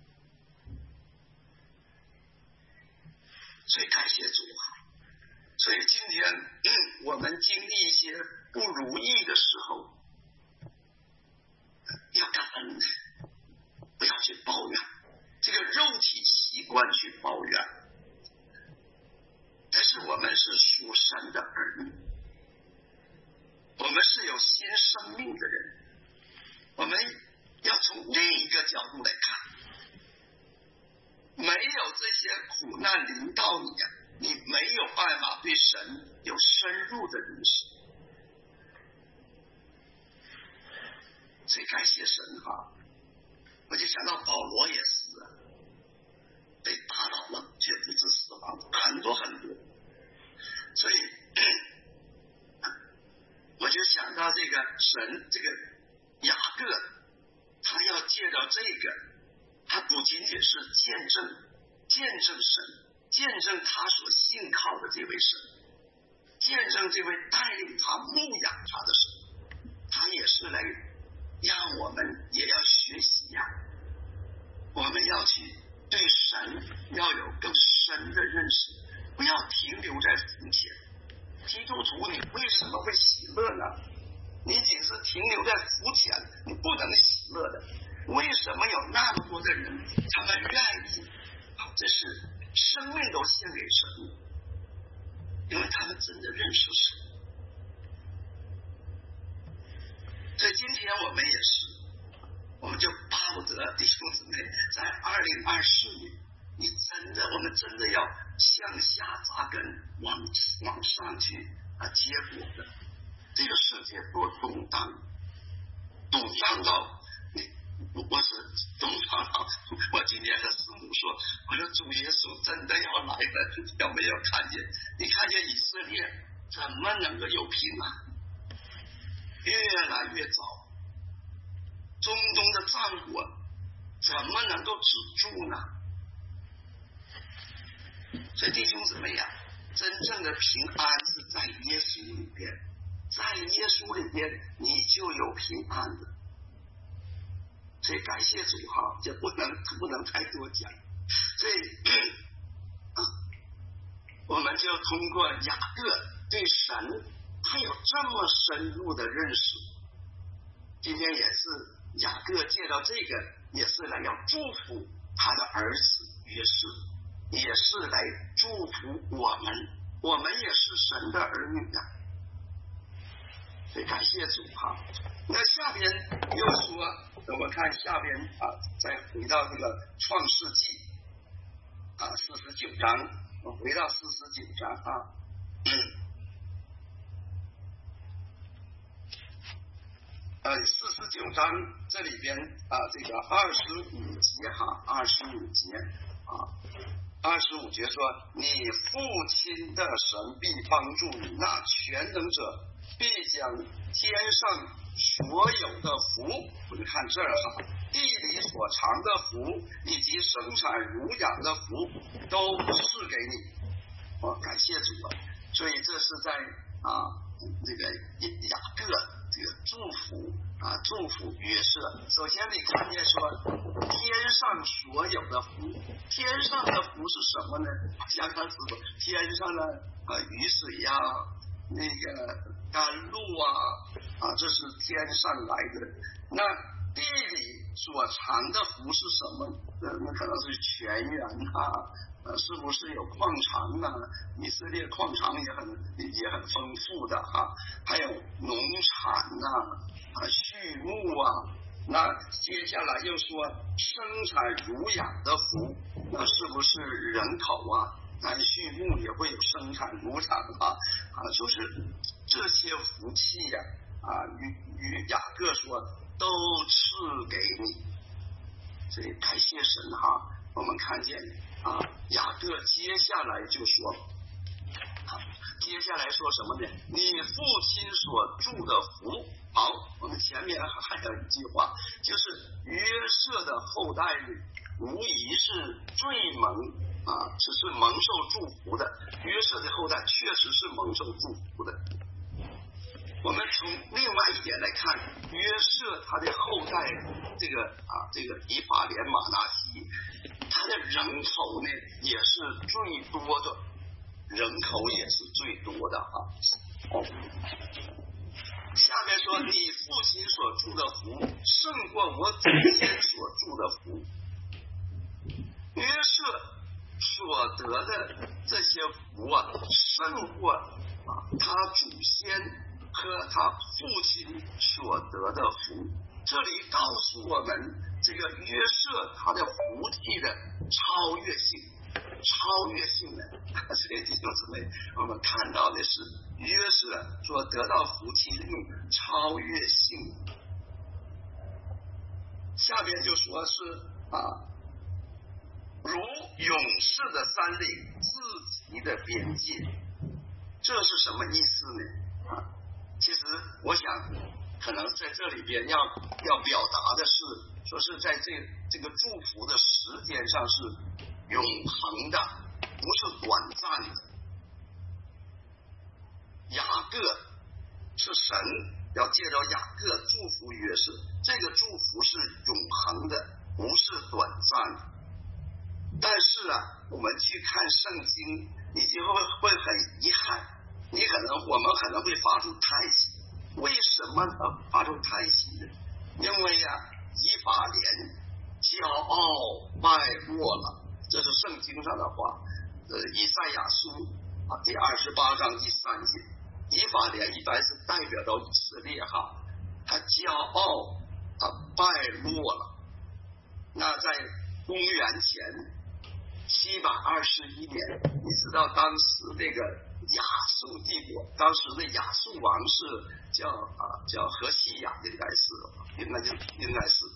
所以感谢主啊！所以今天我们经历一些不如意的时候，要感恩，不要去抱怨，这个肉体习惯去抱怨，但是我们是属神的儿女，我们是有新生命的人，我们要从另一个角度来看，没有这些苦难临到你啊，你没有办法对神有深入的认识。所以感谢神哈！我就想到保罗也是啊，被打倒了却不致死亡，很多很多。所以我就想到这个神，这个雅各，他要借着这个，他不仅仅是见证神，见证他所信靠的这位神，见证这位带领他牧养他的神，他也是来让我们也要学习呀，我们要去对神要有更深的认识，不要停留在肤浅。基督徒你为什么会喜乐呢？你仅是停留在肤浅，你不能喜乐的。为什么有那么多的人他们愿意这是生命都献给神？因为他们真的认识神。所以今天我们也是，我们就巴不得弟兄姊妹在2024年，我们真的要向下扎根，往上去结果的。这个世界多动荡到我是动荡到，我今天和师母说，我说主耶稣真的要来的，有没有么能够有平安？越来越糟，中东的战火怎么能够止住呢？所以弟兄姊妹呀，真正的平安是在耶稣里边，在耶稣里边你就有平安的。所以感谢主哈，这不能太多讲。所以我们就通过雅各对神他有这么深入的认识，今天也是雅各借到这个，也是来要祝福他的儿子约瑟，也是来祝福我们也是神的儿女的。所以感谢主哈。那下边又说，我们看下边再回到这个创世纪49章，我回到49章49章这里边这个25节25节说，你父亲的神必帮助你，那全能者必将天上所有的福，我们看这儿地里所藏的福以及生产乳养的福都赐给你。感谢主啊！所以这是在这个雅各这个祝福约瑟。首先你看见说天上所有的福，天上的福是什么呢？相当直白，天上的雨水呀，那个甘露这是天上来的。那地里所藏的福是什么？那可能是泉源是不是有矿场呢？以色列矿场也很丰富的还有农产畜牧那接下来又说生产乳养的福，那是不是人口畜牧也会有生产乳产就是这些福气与雅各说都赐给你。所以感谢神我们看见雅各接下来就说，接下来说什么呢？你父亲所住的福。好，我们前面还有一句话，就是约瑟的后代无疑是最只是蒙受祝福的。约瑟的后代确实是蒙受祝福的。我们从另外一点来看，约瑟他的后代这个以法莲马拿西，他的人口呢也是最多的，下面说你父亲所住的福胜过我祖先所住的福。约瑟所得的这些福胜过他祖先和他父亲所得的福。这里告诉我们这个约瑟他的福气的超越性的。所以弟兄姊妹，我们看到的是约瑟所得到福气的超越性。下边就说是如勇士的山岭，自己的边界。这是什么意思呢？其实我想可能在这里边要表达的是，说是在这个祝福的时间上是永恒的，不是短暂的。雅各是神要借着雅各祝福约瑟，这个祝福是永恒的，不是短暂的。但是我们去看圣经，你就会很遗憾，我们可能会发出叹息。为什么发出叹息呢？因为以法莲骄傲败落了，这是圣经上的话。以赛亚书第28章第3节，以法莲一般是代表到以色列他骄傲败落了。那在公元前721年，你知道当时那个亚述帝国，当时的亚述王是叫何西亚，应该是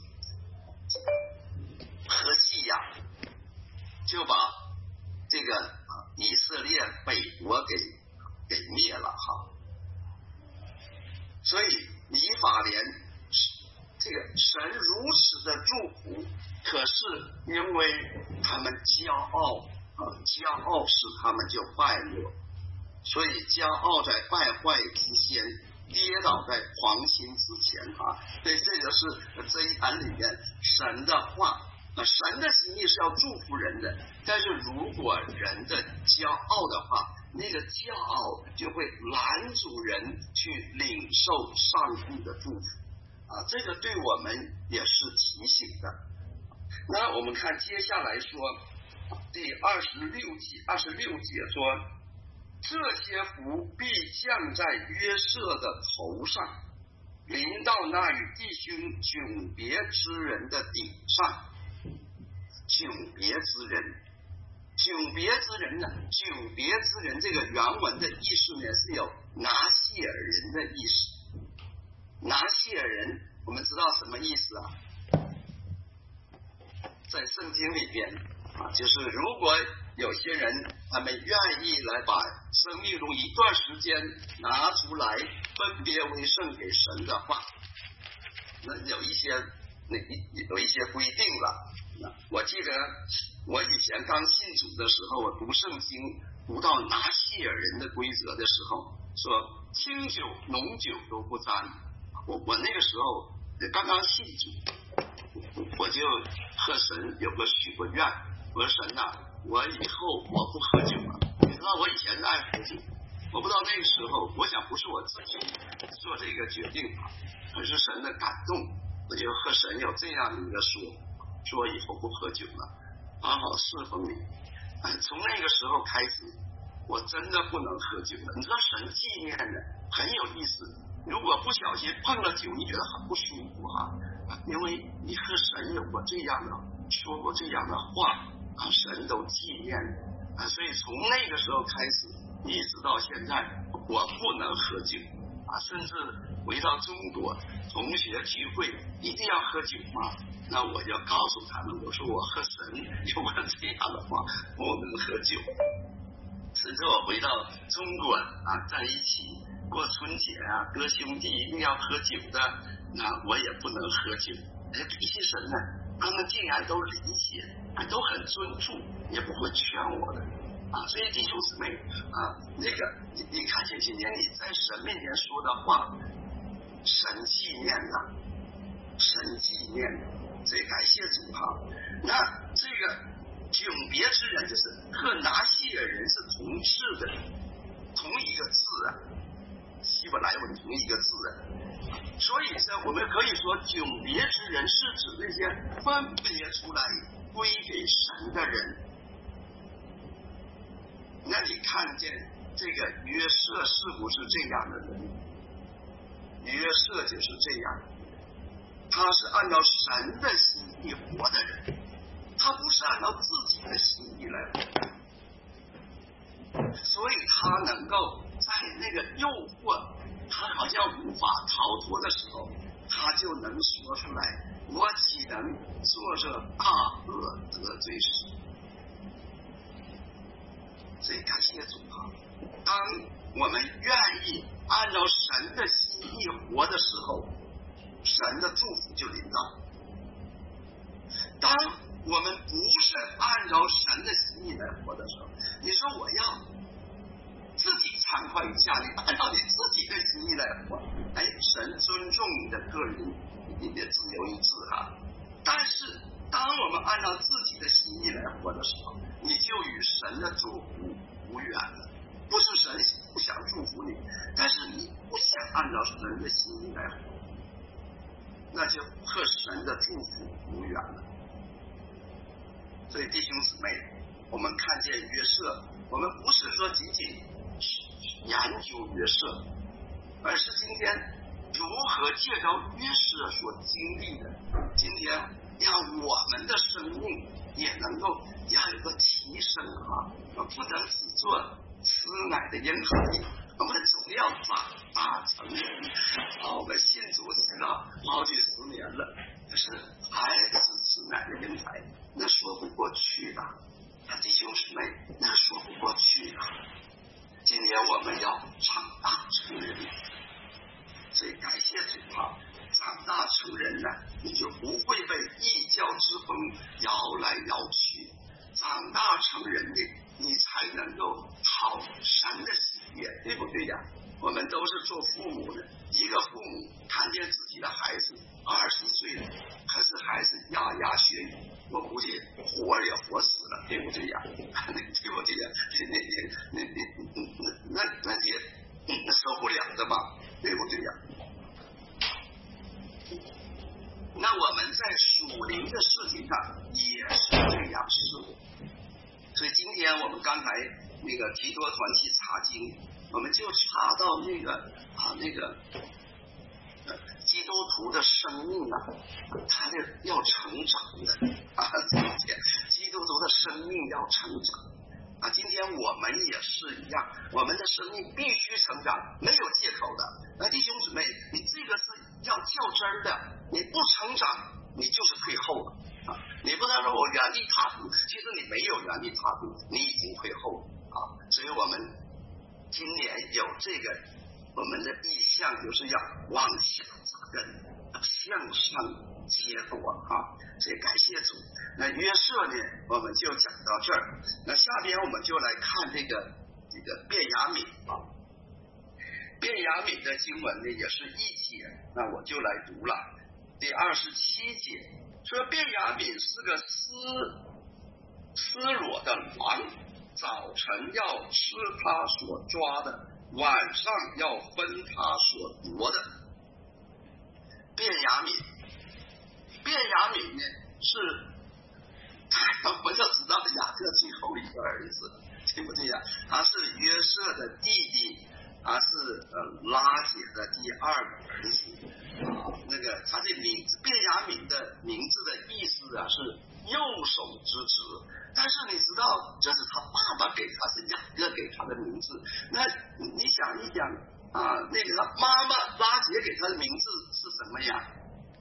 何西亚就把这个以色列北国给灭了可是因为他们骄傲骄傲使他们就败落，所以骄傲在败坏之先，跌倒在狂心之前所以这个是这一盘里面神的话神的心意是要祝福人的，但是如果人的骄傲的话，那个骄傲就会拦阻人去领受上帝的祝福这个对我们也是提醒的。那我们看接下来说第26节说，这些福必降在约瑟的头上，临到那与弟兄迥别之人的顶上。迥别之人，迥别之人呢？迥别之人这个原文的意思呢是有拿细尔人的意思。拿细尔人我们知道什么意思在圣经里边就是如果有些人他们愿意来把生命中一段时间拿出来分别为圣给神的话，那有一些规定了。我记得我以前刚信主的时候，我读圣经读到拿细尔人的规则的时候，说清酒浓酒都不沾。我那个时候刚刚信主，我就和神有个许过愿，我说神我以后我不喝酒了。你知道我以前是爱喝酒，我不知道那个时候我想不是我自己做这个决定而是神的感动，我就和神有这样的一个说以后不喝酒了，好好侍奉你。从那个时候开始我真的不能喝酒了。你知道神纪念的很有意思，如果不小心碰了酒，你觉得很不舒服因为你和神有过这样的说过这样的话神都纪念所以从那个时候开始一直到现在我不能喝酒甚至回到中国同学聚会一定要喝酒吗？那我就告诉他们，我说我和神有过这样的话不能喝酒。甚至我回到中国在一起过春节哥兄弟一定要喝酒的，那我也不能喝酒。这些神呢，他们竟然都理解都很尊重，也不会劝我的所以弟兄姊妹那个你看见今天你在神面前说的话，神纪念了，神纪念了，所以感谢主那这个迥别之人就是和拿细尔人是同质的，同一个字希伯来文同一个字所以呢我们可以说迥别之人是指那些分别出来归给神的人。那你看见这个约瑟是不是这样的人？约瑟就是这样，他是按照神的心意活的人，他不是按照自己的心意来活，所以他能够在那个诱惑他好像无法逃脱的时候，他就能说出来，我岂能做这大恶得罪神。所以感谢主当我们愿意按照神的心意活的时候，神的祝福就临到。当我们不是按照神的心意来活的时候，你说我要自己畅快一下，你按照你自己的心意来活，神尊重你的个人你的自由意志但是当我们按照自己的心意来活的时候，你就与神的祝福无缘了。不是神不想祝福你，但是你不想按照神的心意来活，那就和神的祝福无缘了。所以弟兄姊妹，我们看见约瑟，我们不是说仅仅研究约瑟，而是今天如何借着约瑟所经历的，今天让我们的生命也能够要有个提升不能只做吃奶的婴孩，我们总要长大成人我们信主信了好几十年了，可是还是吃奶的婴孩，那说不过去了弟兄姊妹，那说不过去了。今天我们要长大成人，所以感谢主长大成人呢，你就不我估计活也活死了，对不对呀？对不对呀？那也受不了的吧，对不对呀？那我们在属灵的事情上也是这样事的。所以今天我们刚才那个提多团契查经，我们就查到那个基督徒的生命啊，他要成长的啊，基督徒的生命要成长啊。今天我们也是一样，我们的生命必须成长，没有借口的。弟兄姊妹，你这个是要较真儿的，你不成长，你就是退后了啊！你不能说我原地踏步，其实你没有原地踏步，你已经退后了啊！所以我们今年有这个我们的意向，就是要往下扎根，向上结果啊！所以感谢主。那约瑟呢，我们就讲到这儿。那下边我们就来看这个便雅悯啊。便雅悯的经文呢也是一节，那我就来读了。第27节说，便雅悯是个失裸的狼，早晨要吃他所抓的，晚上要分他所夺的。便雅悯呢是我们就知道雅各最后一个儿子，对不对呀？他是约瑟的弟弟，他是拉结的第二个儿子啊。那个他的名字便雅悯的名字的意思啊是右手之子，但是你知道这是他爸爸给他，是雅各给他的名字。那你想一想啊，那个他妈妈拉结给他的名字是什么呀？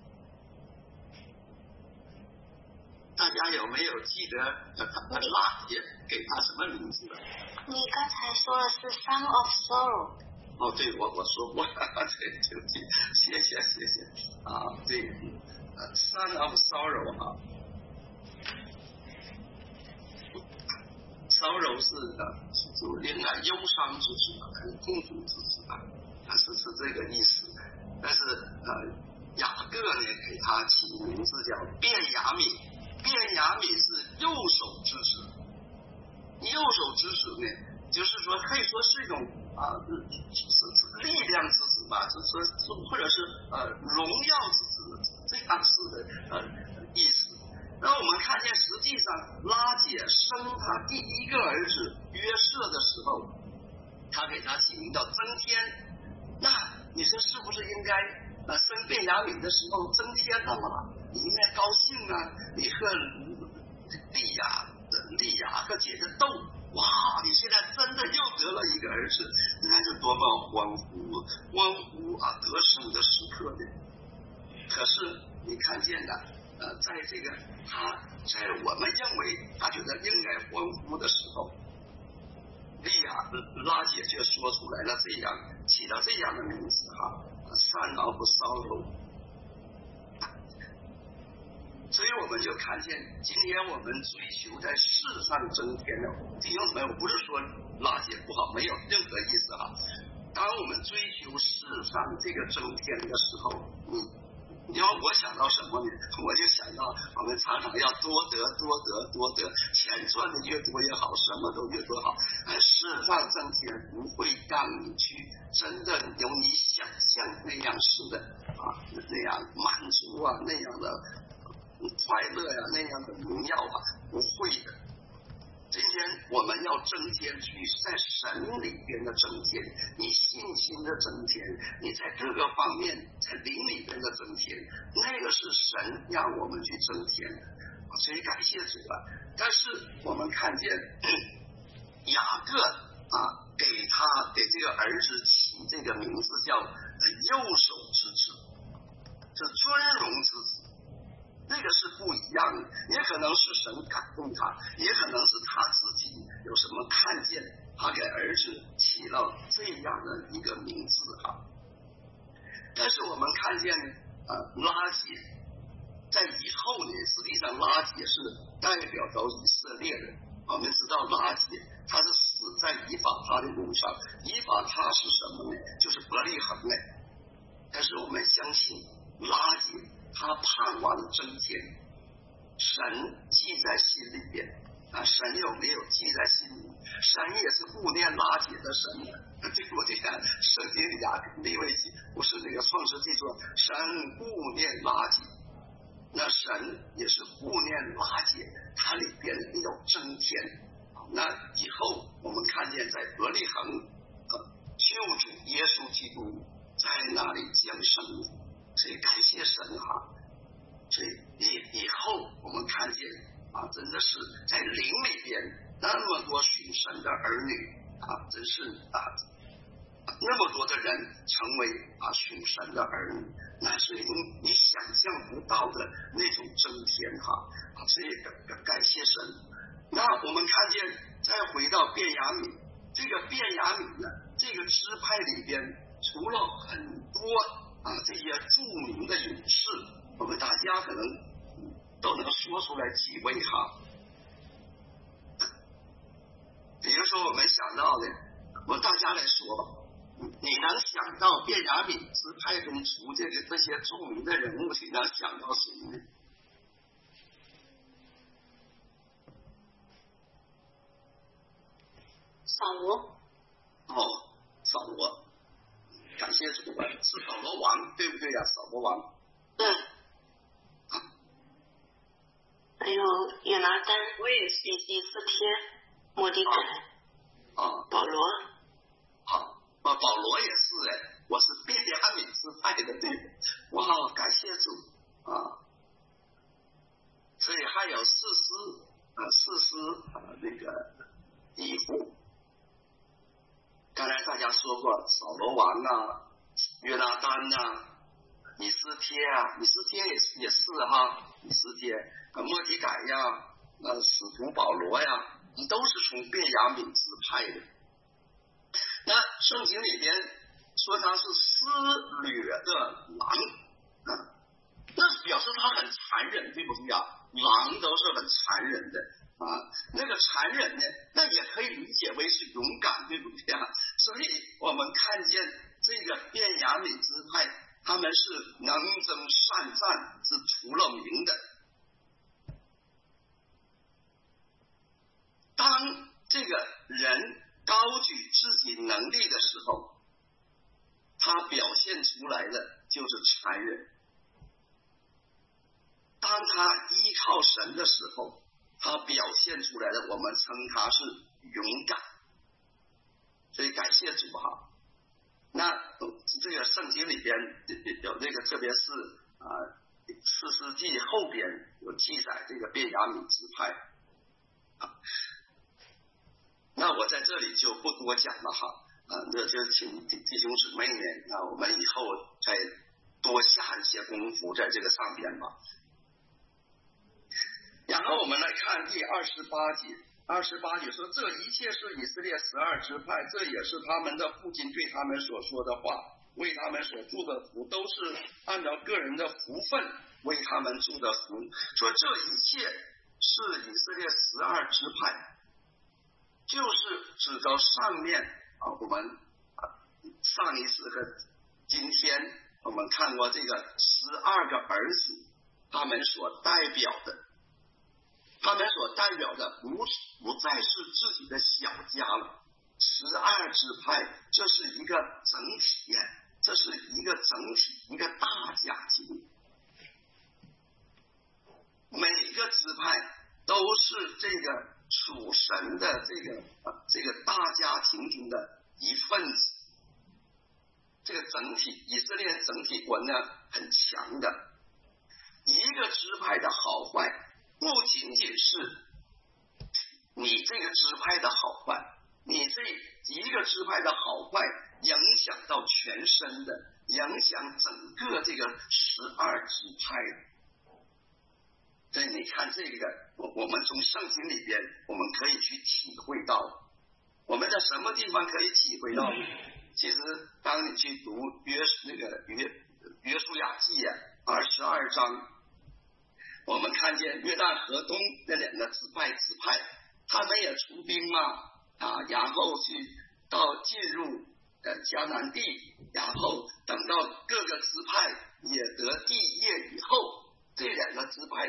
大家有没有记得拉结给他什么名字的？ 你刚才说的是 Son of Sorrow。 哦，对，我说过，对，谢谢啊，对，Son of Sorrow 啊，Sorrow 是令人忧伤之子，很痛苦之子啊，是这个意思。但是雅各呢给他起名字叫便雅悯。便雅悯是右手之子，右手之子呢，就是说可以说是一种是力量之子吧，或者是荣耀之子这样式的意思。那我们看见实际上拉结生他第一个儿子约瑟的时候，他给他起名叫增添。那你说是不是应该生便雅悯的时候增添了吗？你应该高兴啊！你和利亚和姐姐斗，哇！你现在真的又得了一个儿子，那是多么欢呼啊！得胜的时刻呢？可是你看见的，在这个他在我们认为他觉得应该欢呼的时候，利亚拉姐就说出来了，这样起了这样的名字哈，Son of Sorrow。所以我们就看见，今天我们追求在世上增添的弟兄姊妹，我不是说拉结不好，没有任何意思哈。当我们追求世上这个增添的时候，因为我想到什么呢？我就想到我们常常要多得，钱赚的越多越好，什么都越多好。世上增添不会让你去真的有你想象那样式的那样满足啊，那样的快乐呀，那样的荣耀啊，不会的。今天我们要增添去在神里边的增添，你信心的增添，你在各个方面在灵里边的增添，那个是神让我们去增添的，所以感谢主啊！但是我们看见雅各给这个儿子起这个名字叫右手之子，这尊荣之子。那个是不一样的，也可能是神感动他，也可能是他自己有什么看见，他给儿子起了这样的一个名字啊。但是我们看见拉结在以后呢，实际上拉结是代表着以色列人。我们知道拉结他是死在以法他的路上，以法他是什么呢？就是伯利恒呢。但是我们相信拉结他盼望的增添，是神记在心里边啊，神有没有记在心里？神也是顾念拉结的神，对不对啊？圣经里啊，利未记不是这个创世纪说神顾念拉结，那神也是顾念拉结，它里边有增添。那以后我们看见在伯利恒，救主耶稣基督在那里降生，所以感谢神哈。所以以后我们看见啊，真的是在灵里边那么多属神的儿女啊，真是啊，那么多的人成为啊属神的儿女，那是一种你想象不到的那种增添哈啊，所以感谢神。那我们看见，再回到便雅悯，这个便雅悯呢，这个支派里边，除了很多啊这些著名的勇士，我们大家可能都能说出来几位哈。比如说我们想到的，我们大家来说吧，你能想到便雅悯支派中除这些著名的人物，你能想到谁呢？ 扫罗。 扫罗，感谢主啊，是扫罗王，对不对呀？扫罗王。 对。还有约拿单，我也是以斯帖、末底改。保罗。 好，保罗也是哎，我是便雅悯支派的，对。哇，感谢主啊！所以还有士师那个以弗。刚才大家说过扫罗王啊，约拿单啊，以斯帖啊，以斯帖也是哈，以斯帖末底改呀，使徒保罗呀，都是从便雅悯支派的。那圣经里边说他是施掠的狼啊，那表示他很残忍，对不对啊？狼都是很残忍的。啊，那个残忍呢，那也可以理解为是勇敢，对不对啊？所以我们看见这个便雅悯支派，他们是能征善战，是出了名的。当这个人高举自己能力的时候，他表现出来的就是残忍；当他依靠神的时候，他表现出来的，我们称他是勇敢。所以感谢主哈。那这个圣经里边有这个，特别是士师记后边有记载这个便雅悯支派。那我在这里就不多讲了哈，那就请弟兄姊妹呢，那我们以后再多下一些功夫在这个上边吧。然后我们来看第28节，28节说，这一切是以色列12支派，这也是他们的父亲对他们所说的话，为他们所祝的福，都是按照个人的福分为他们祝的福。说这一切是以色列12支派，就是指着上面我们上一次和今天我们看过这个12个儿子，他们所代表的不再是自己的小家了。12支派这是一个整体，这是一个整体，一个大家庭。每个支派都是这个属神的这个大家庭中的一份子。这个整体以色列整体观呢很强的。一个支派的好坏不仅仅是你这个支派的好坏，你这一个支派的好坏影响到全身的，影响整个这个12支派。所以你看这个，我们从圣经里边我们可以去体会到。我们在什么地方可以体会到呢？其实当你去读约书亚记22章，我们看见约旦河东那2个支派，他们也出兵嘛，然后进入迦南地，然后等到各个支派也得地业以后，这2个支派的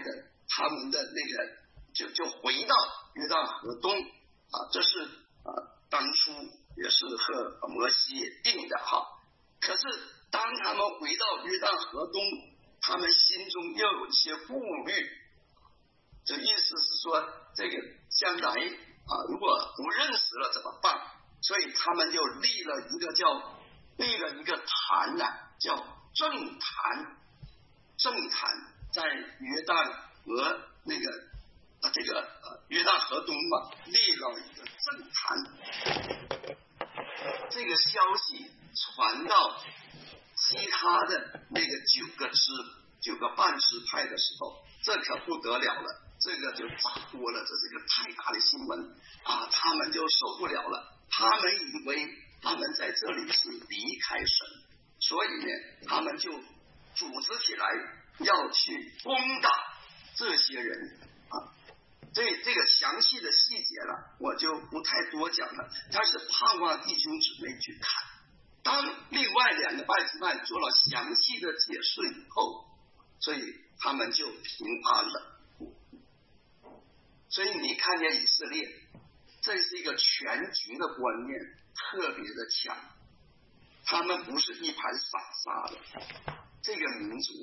他们的那个就回到约旦河东这是当初也是和摩西定的可是当他们回到约旦河东，他们心中又有一些顾虑，这意思是说这个将来如果不认识了怎么办？所以他们就立了一个坛叫正坛，在约旦河那个这个约旦河东立了一个正坛。这个消息传到其他的那个9个半支派的时候，这可不得了了，这个就炸锅了，这是一个太大的新闻他们就受不了了，他们以为他们在这里是离开神，所以呢他们就组织起来要去攻打这些人这个详细的细节了我就不太多讲了，但是盼望弟兄姊妹去看。当另外2个半支派做了详细的解释以后，所以他们就平安了。所以你看见以色列，这是一个全局的观念特别的强，他们不是一盘散沙的，这个民族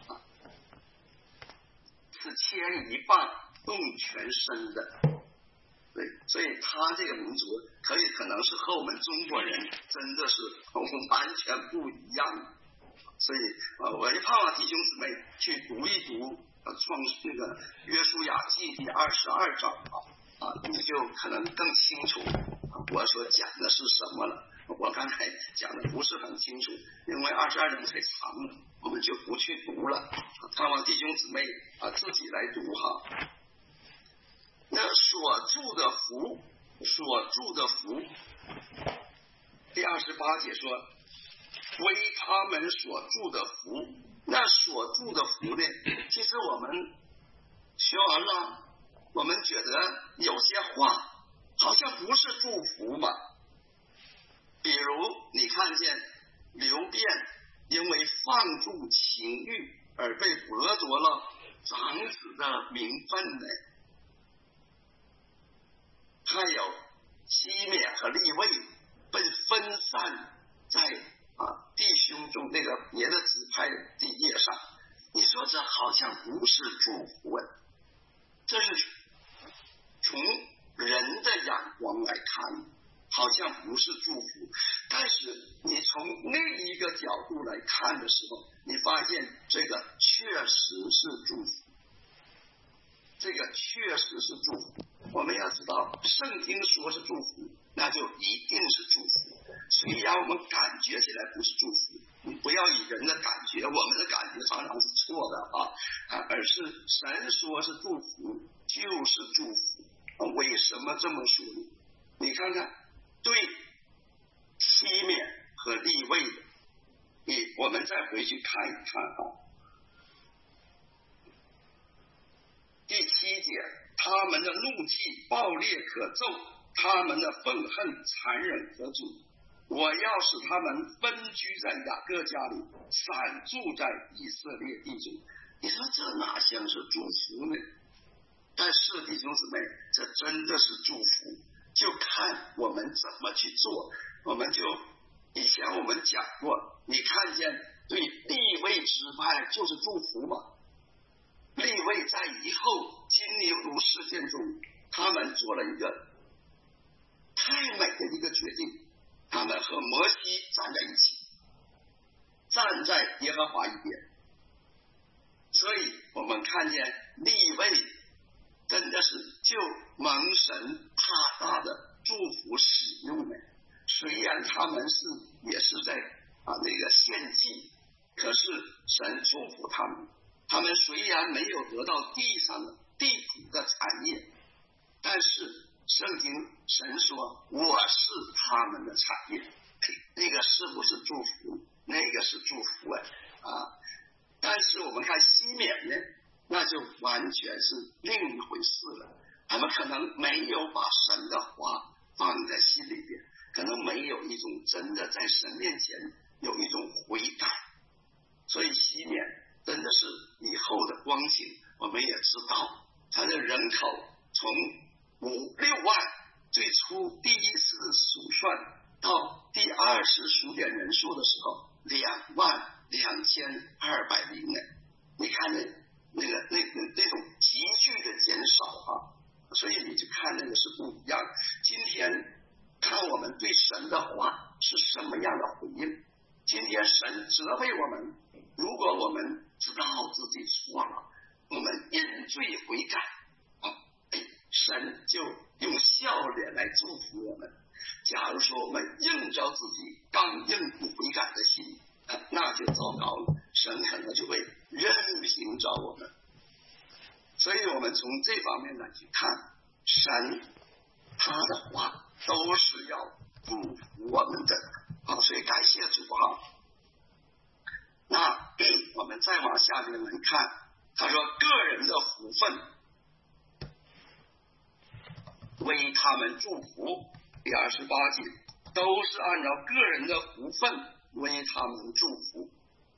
是牵一棒动全身的，对，所以他这个民族可能是和我们中国人真的是完全不一样。所以我就盼望弟兄姊妹去读一读那个约书亚记第22章你就可能更清楚我所讲的是什么了。我刚才讲的不是很清楚，因为22章太长了，我们就不去读了，盼望弟兄姊妹自己来读那所住的福第28节说为他们所住的福。那所住的福呢，其实我们学完了，我们觉得有些话好像不是祝福嘛。比如你看见流便因为放纵情欲而被剥夺了长子的名分呢，还有西缅和利未被分散在弟兄中那个别的支派地业上，你说这好像不是祝福这是从人的眼光来看好像不是祝福，但是你从另一个角度来看的时候，你发现这个确实是祝福，这个确实是祝福。我们要知道圣经说是祝福，那就一定是祝福，虽然我们感觉起来不是祝福，你不要以人的感觉，我们的感觉常常是错的而是神说是祝福就是祝福。为什么这么说呢？你看看对西缅和利未的，我们再回去看一看第7节，他们的怒气暴烈可咒，他们的愤恨残忍可阻。我要使他们分居在雅各家里，散住在以色列地中。你说这哪像是祝福呢？但是弟兄姊妹，这真的是祝福，就看我们怎么去做。我们就以前我们讲过，你看见对利未支派就是祝福吗？利未在以后金牛犊事件中，他们做了一个太美的一个决定，他们和摩西站在一起，站在耶和华一边。所以我们看见利未真的是就蒙神大大的祝福使用的，虽然他们也是在那个献祭，可是神祝福他们。他们虽然没有得到地上的地土的产业，但是圣经神说我是他们的产业，那个是不是祝福？那个是祝福但是我们看西缅呢，那就完全是另一回事了。他们可能没有把神的话放在心里边，可能没有一种真的在神面前有一种悔改，所以西缅真的是以后的光景我们也知道他的人口从5-6万最初第一次数算到第2次数点人数的时候22200人，你看那种急剧的减少啊，所以你就看那个是不一样。今天看我们对神的话是什么样的回应。今天神责备我们，如果我们知道自己错了，我们认罪悔改，神就用笑脸来祝福我们。假如说我们硬着自己刚硬不悔改的心，那就糟糕了，神可能就会任凭着我们。所以我们从这方面来去看，神他的话都是要祝福我们的啊，所以感谢主啊。那我们再往下面来看，他说个人的福分为他们祝福，第28节都是按照个人的福分为他们祝福，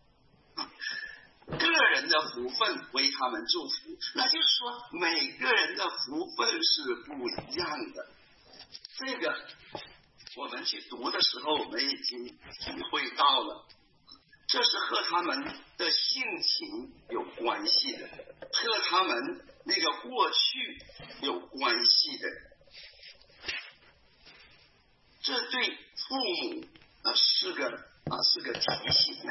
个人的福分为他们祝福，那就是说每个人的福分是不一样的。这个我们去读的时候，我们已经体会到了，这是和他们的性情有关系的，和他们那个过去有关系的。这对父母是个提醒，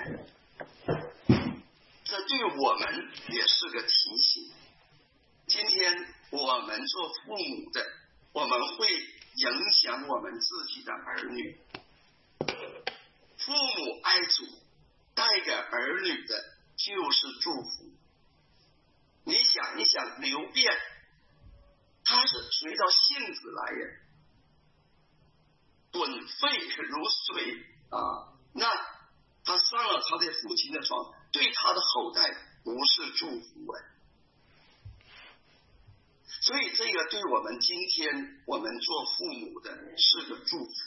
这对我们也是个提醒。今天我们做父母的，我们会影响我们自己的儿女。父母爱主，带给儿女的就是祝福。你想一想，刘辩他是随着性子来的，滚沸如水啊，那他上了他的父亲的床，对他的后代不是祝福所以这个对我们今天我们做父母的是个祝福。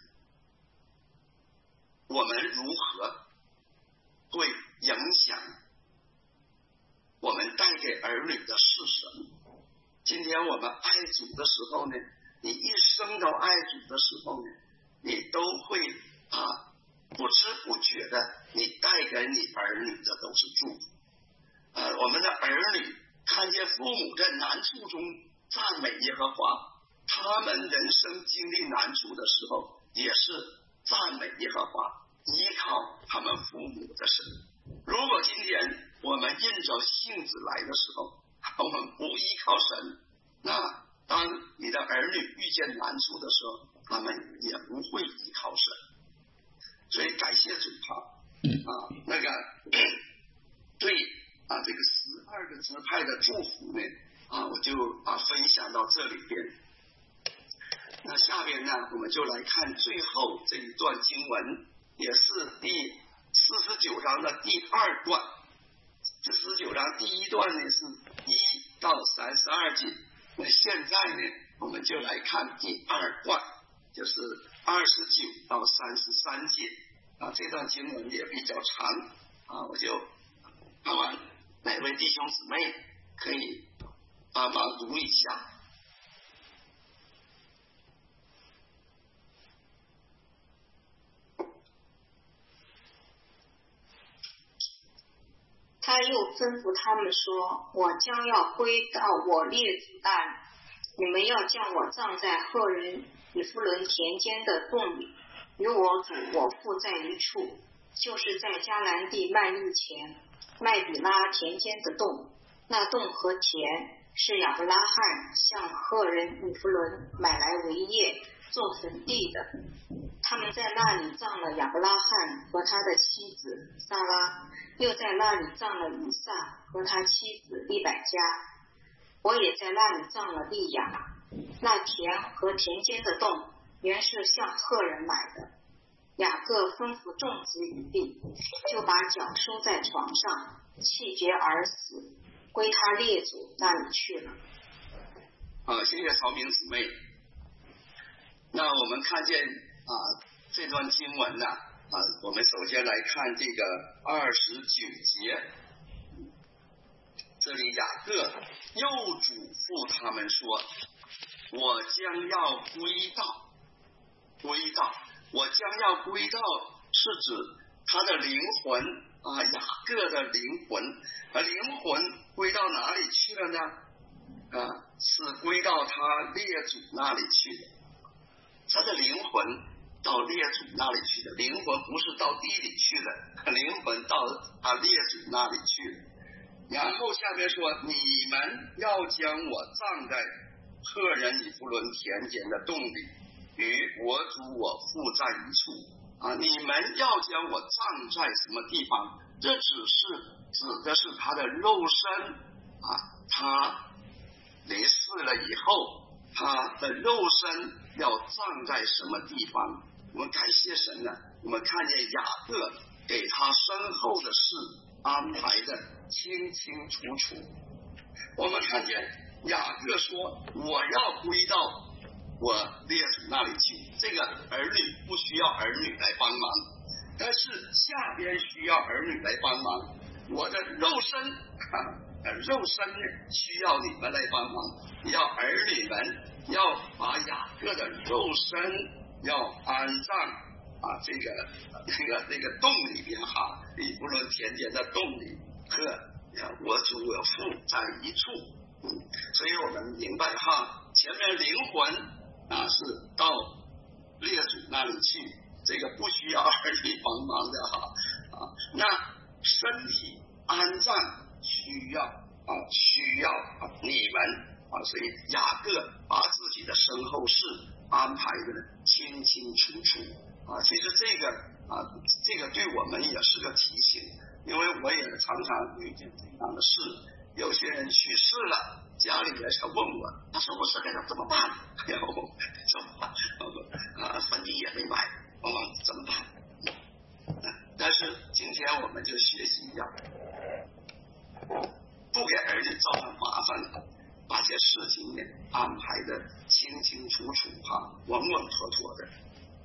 我们如何会影响我们带给儿女的是什么？今天我们爱主的时候呢，你一生都爱主的时候呢，你都会不知不觉的，你带给你儿女的都是祝福。我们的儿女看见父母在难处中赞美耶和华，他们人生经历难处的时候，也是赞美耶和华，依靠他们父母的神。如果今天我们印着性子来的时候，我们不依靠神，那当你的儿女遇见难处的时候，他们也不会依靠神。所以感谢主那个对这个12个支派的祝福呢我就分享到这里边。那下边呢，我们就来看最后这一段经文，也是第49章的第2段。这49章第1段呢是1到32节，那现在呢我们就来看第2段，就是29到33节这段经文也比较长我就看完，哪位弟兄姊妹可以帮忙读一下。 他又吩咐他们说，我将要归到我列祖那里，你们要将我葬在赫人以弗伦田间的洞里，与我主我父在一处，就是在迦南地麦利前麦比拉田间的洞。那洞和田是亚伯拉罕向赫人以弗伦买来为业做坟地的。他们在那里葬了亚伯拉罕和他的妻子撒拉，又在那里葬了以撒和他妻子利百加。我也在那里葬了利亚。那田和田间的洞原是向赫人买的。雅各吩咐众子以利，就把脚收在床上，气绝而死，归他列祖那里去了。 谢谢曹明姊妹。那我们看见这段经文呢我们首先来看这个29节。 这里雅各又嘱咐他们说，我将要归到，我将要归到是指他的灵魂啊，雅各的灵魂，灵魂归到哪里去了呢？是归到他列祖那里去的。他的灵魂到列祖那里去的，灵魂不是到地里去的，灵魂到他列祖那里去的。然后下面说，你们要将我葬在赫人以弗伦田间的洞里，与我主我父在一处啊！你们要将我葬在什么地方？这只是指的是他的肉身啊，他离世了以后，他的肉身要葬在什么地方？我们感谢神呢，我们看见雅各给他身后的事安排的清清楚楚。我们看见雅各说，我要归到我列祖那里去，这个儿女不需要儿女来帮忙，但是下边需要儿女来帮忙。我的肉身需要你们来帮忙，要儿女们要把雅各的肉身要安葬啊，这个洞里边哈，以弗伦田间的洞里和我主我父在一处。所以我们明白哈，前面灵魂是到列祖那里去，这个不需要儿女帮忙的哈那身体安葬需要你们所以雅各把自己的身后事安排的清清楚楚其实这个对我们也是个提醒，因为我也常常遇见这样的事。有些人去世了，家里人才问我，他说我这个怎么办？怎么办？坟地也没买，怎么办？但是今天我们就学习一样，不给儿女造成麻烦，把这事情呢安排的清清楚楚稳稳妥妥的。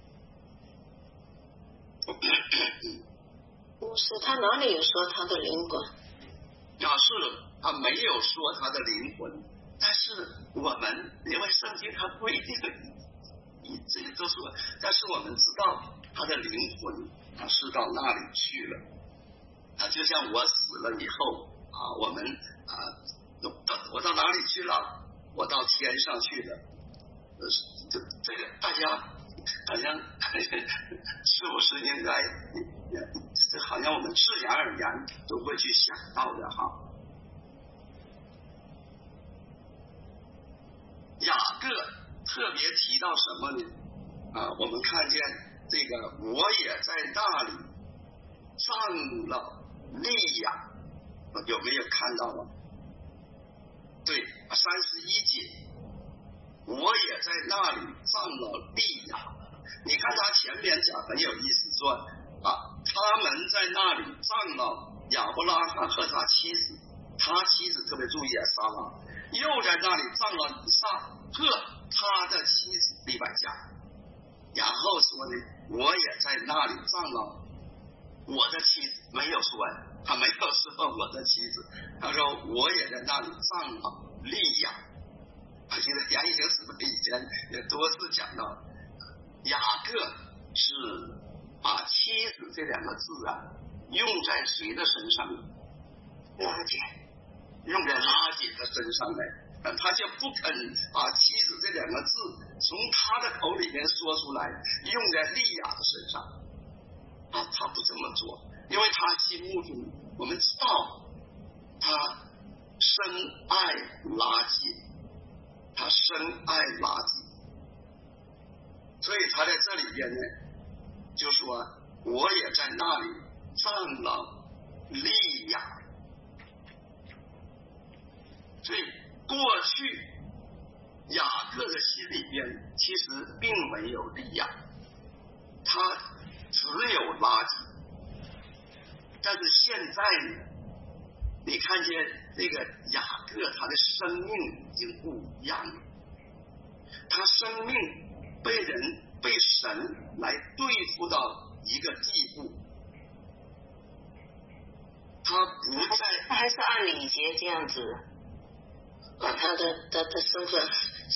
牧师，他哪里有说他的灵魂？ 是他没有说他的灵魂，但是我们因为圣经他规定这个都说，但是我们知道他的灵魂是到那里去了就像我死了以后我们我到哪里去了？我到天上去了。这个大家好像是不是应该好像我们自然而然都会去想到的哈。雅各特别提到什么呢？我们看见这个我也在那里葬了利亚，有没有看到吗？对，31节，我也在那里葬了利亚。你看他前面讲很有意思，说他们在那里葬了亚伯拉罕和他妻子，他妻子特别注意撒拉，又在那里葬了以撒和他的妻子利百加。然后说呢，我也在那里葬了我的妻子，没有说他没有说我的妻子，他说我也在那里葬了利亚。现在杨一行师以前也多次讲到，雅各是把妻子这两个字用在谁的身上？ 拉姐， 用在拉姐的身上来，他就不肯把妻子这两个字从他的口里面说出来，用在利亚的身上他不这么做，因为他心目中我们知道他深爱拉姐，他深爱拉姐，所以他在这里边呢就说我也在那里葬了利亚。所以过去雅各的心里边其实并没有利亚，他只有拉吉。但是现在呢，你看见这个雅各他的生命已经不一样了，他生命被神来对付到一个地步， 他不在， 他还是按礼节这样子把他的身份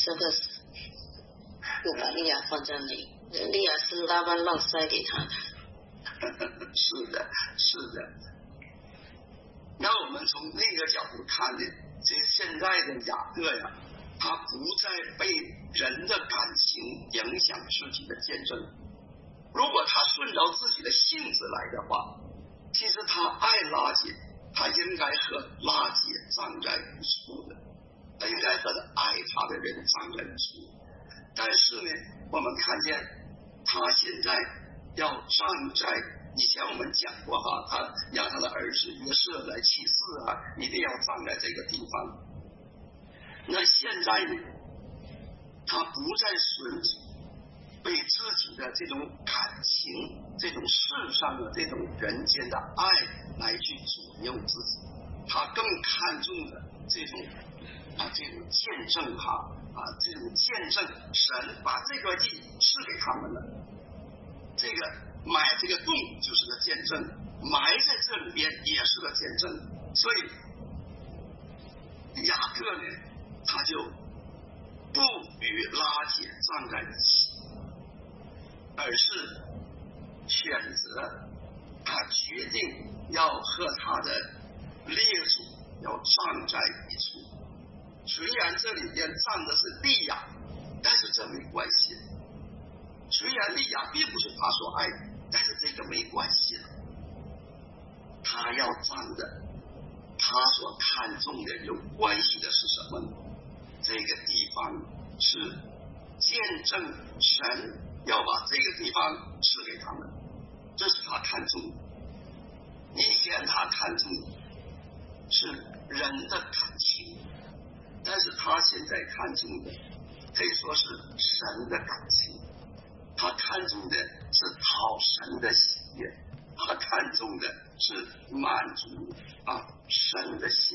又把利亚放在那里，利亚是拉班让塞给他的。 是的，是的。那我们从那个角度看呢，这现在的雅各呀，他不再被人的感情影响自己的见证。如果他顺着自己的性子来的话，其实他爱拉结，他应该和拉结站在一处的，他应该和爱他的人站在一处。但是呢，我们看见他现在要站在，以前我们讲过哈，他让他的儿子约瑟来祭祀啊，一定要站在这个地方。那现在呢，他不再顺被自己的这种感情，这种世上的这种人间的爱来去左右自己，他更看重的这种见证这种见证，神把这个地赐给他们了，这个买这个洞就是个见证，埋在这里边也是个见证。所以雅各呢，他就不与拉结站在一起，而是选择他决定要和他的列祖要站在一处。虽然这里边站的是利亚，但是这没关系。虽然利亚并不是他所爱的，但是这个没关系了。他要站的，他所看重的有关系的是什么呢？这个地方是见证神要把这个地方赐给他们，这是他看重的。以前他看重的是人的感情，但是他现在看重的可以说是神的感情，他看重的是讨神的喜悦，他看重的是满足神的心。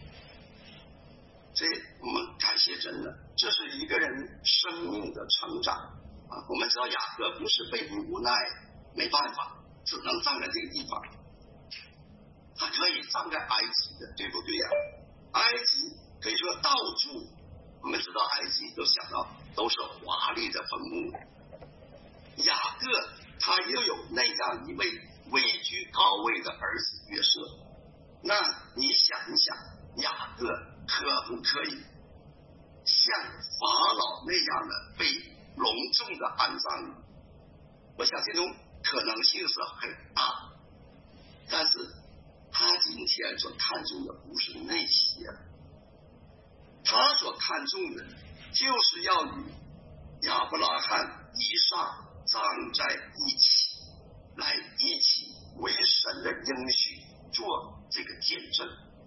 所以我们感谢神了，这是一个人生命的成长我们知道雅各不是被无奈没办法，只能站在这个地方，他可以站在埃及的，对不对呀？埃及可以说到处，我们知道埃及都想到都是华丽的坟墓。雅各他又有那样一位位居高位的儿子约瑟，那你想一想，雅各可不可以像法老那样的被隆重的安葬？我想这种可能性是很大，但是他今天所看重的不是那些，他所看重的就是要与亚伯拉罕、以撒站在一起，来一起为神的应许做这个见证，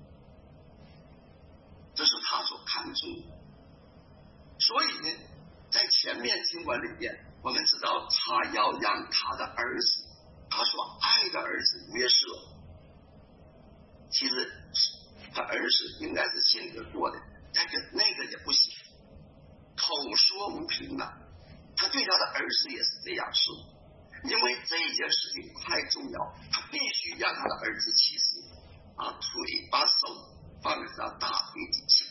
这是他所看重的。所以呢，在前面经文里面，我们知道他要让他的儿子，他所爱的儿子约瑟，其实他儿子应该是信得过的，但是那个也不行，口说无凭啊。他对他的儿子也是这样说，因为这件事情太重要，他必须让他的儿子起誓把手放在他大腿底下。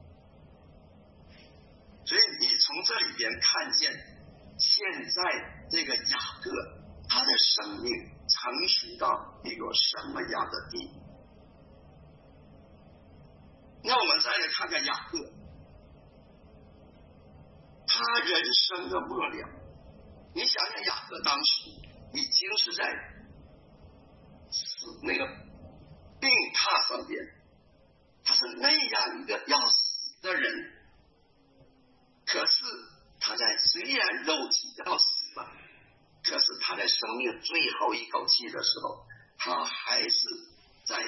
所以你从这里边看见，现在这个雅各他的生命成熟到一个什么样的地步？那我们再来看看雅各，他人生的末了，你想想雅各当时已经是在那个病榻上边，他是那样一个要死的人，可是他在虽然肉体要死了，可是他在生命最后一口气的时候，他还是在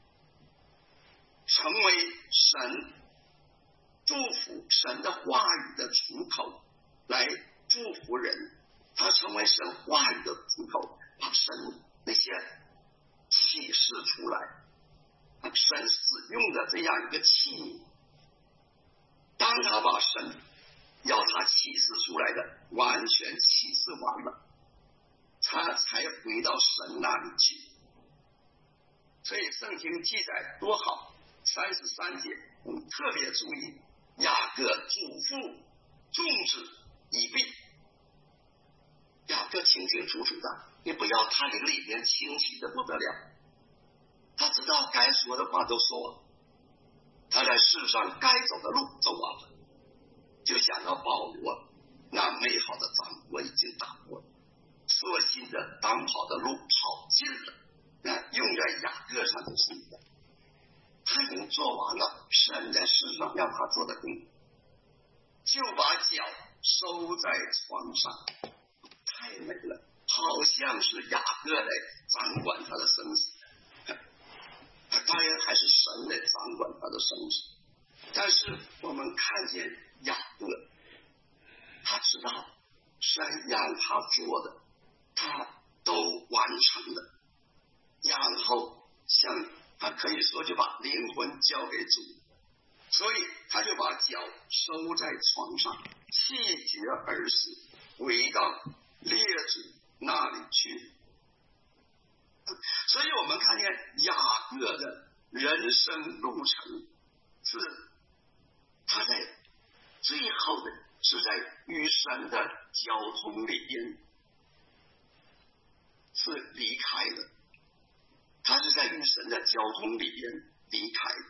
成为神祝福神的话语的出口，来祝福人。他成为神话语的出口，把神那些启示出来，神使用的这样一个器皿。当他把神要他启示出来的完全启示完了，他才回到神那里去。 所以圣经记载多好，33节我们特别注意，雅各嘱咐众子以避。雅各清清楚楚的，你不要他灵里边清晰的不得了，他知道该说的话都说完，他在世上该走的路走完了，就想到保罗那美好的仗我已经打过了，所信的当跑的路跑尽了，那用在雅各上就是一个，他已经做完了神在世上让他做的工，就把脚收在床上，太美了，好像是雅各来掌管他的生死，当然还是神来掌管他的生死，但是我们看见雅各，他知道神让他做的他都完成了，然后像他可以说就把灵魂交给主，所以他就把脚收在床上，气绝而死，回到列祖那里去。所以我们看见雅各的人生路程是他在最后的是在与神的交通里边是离开的，他是在与神的交通里边离开的，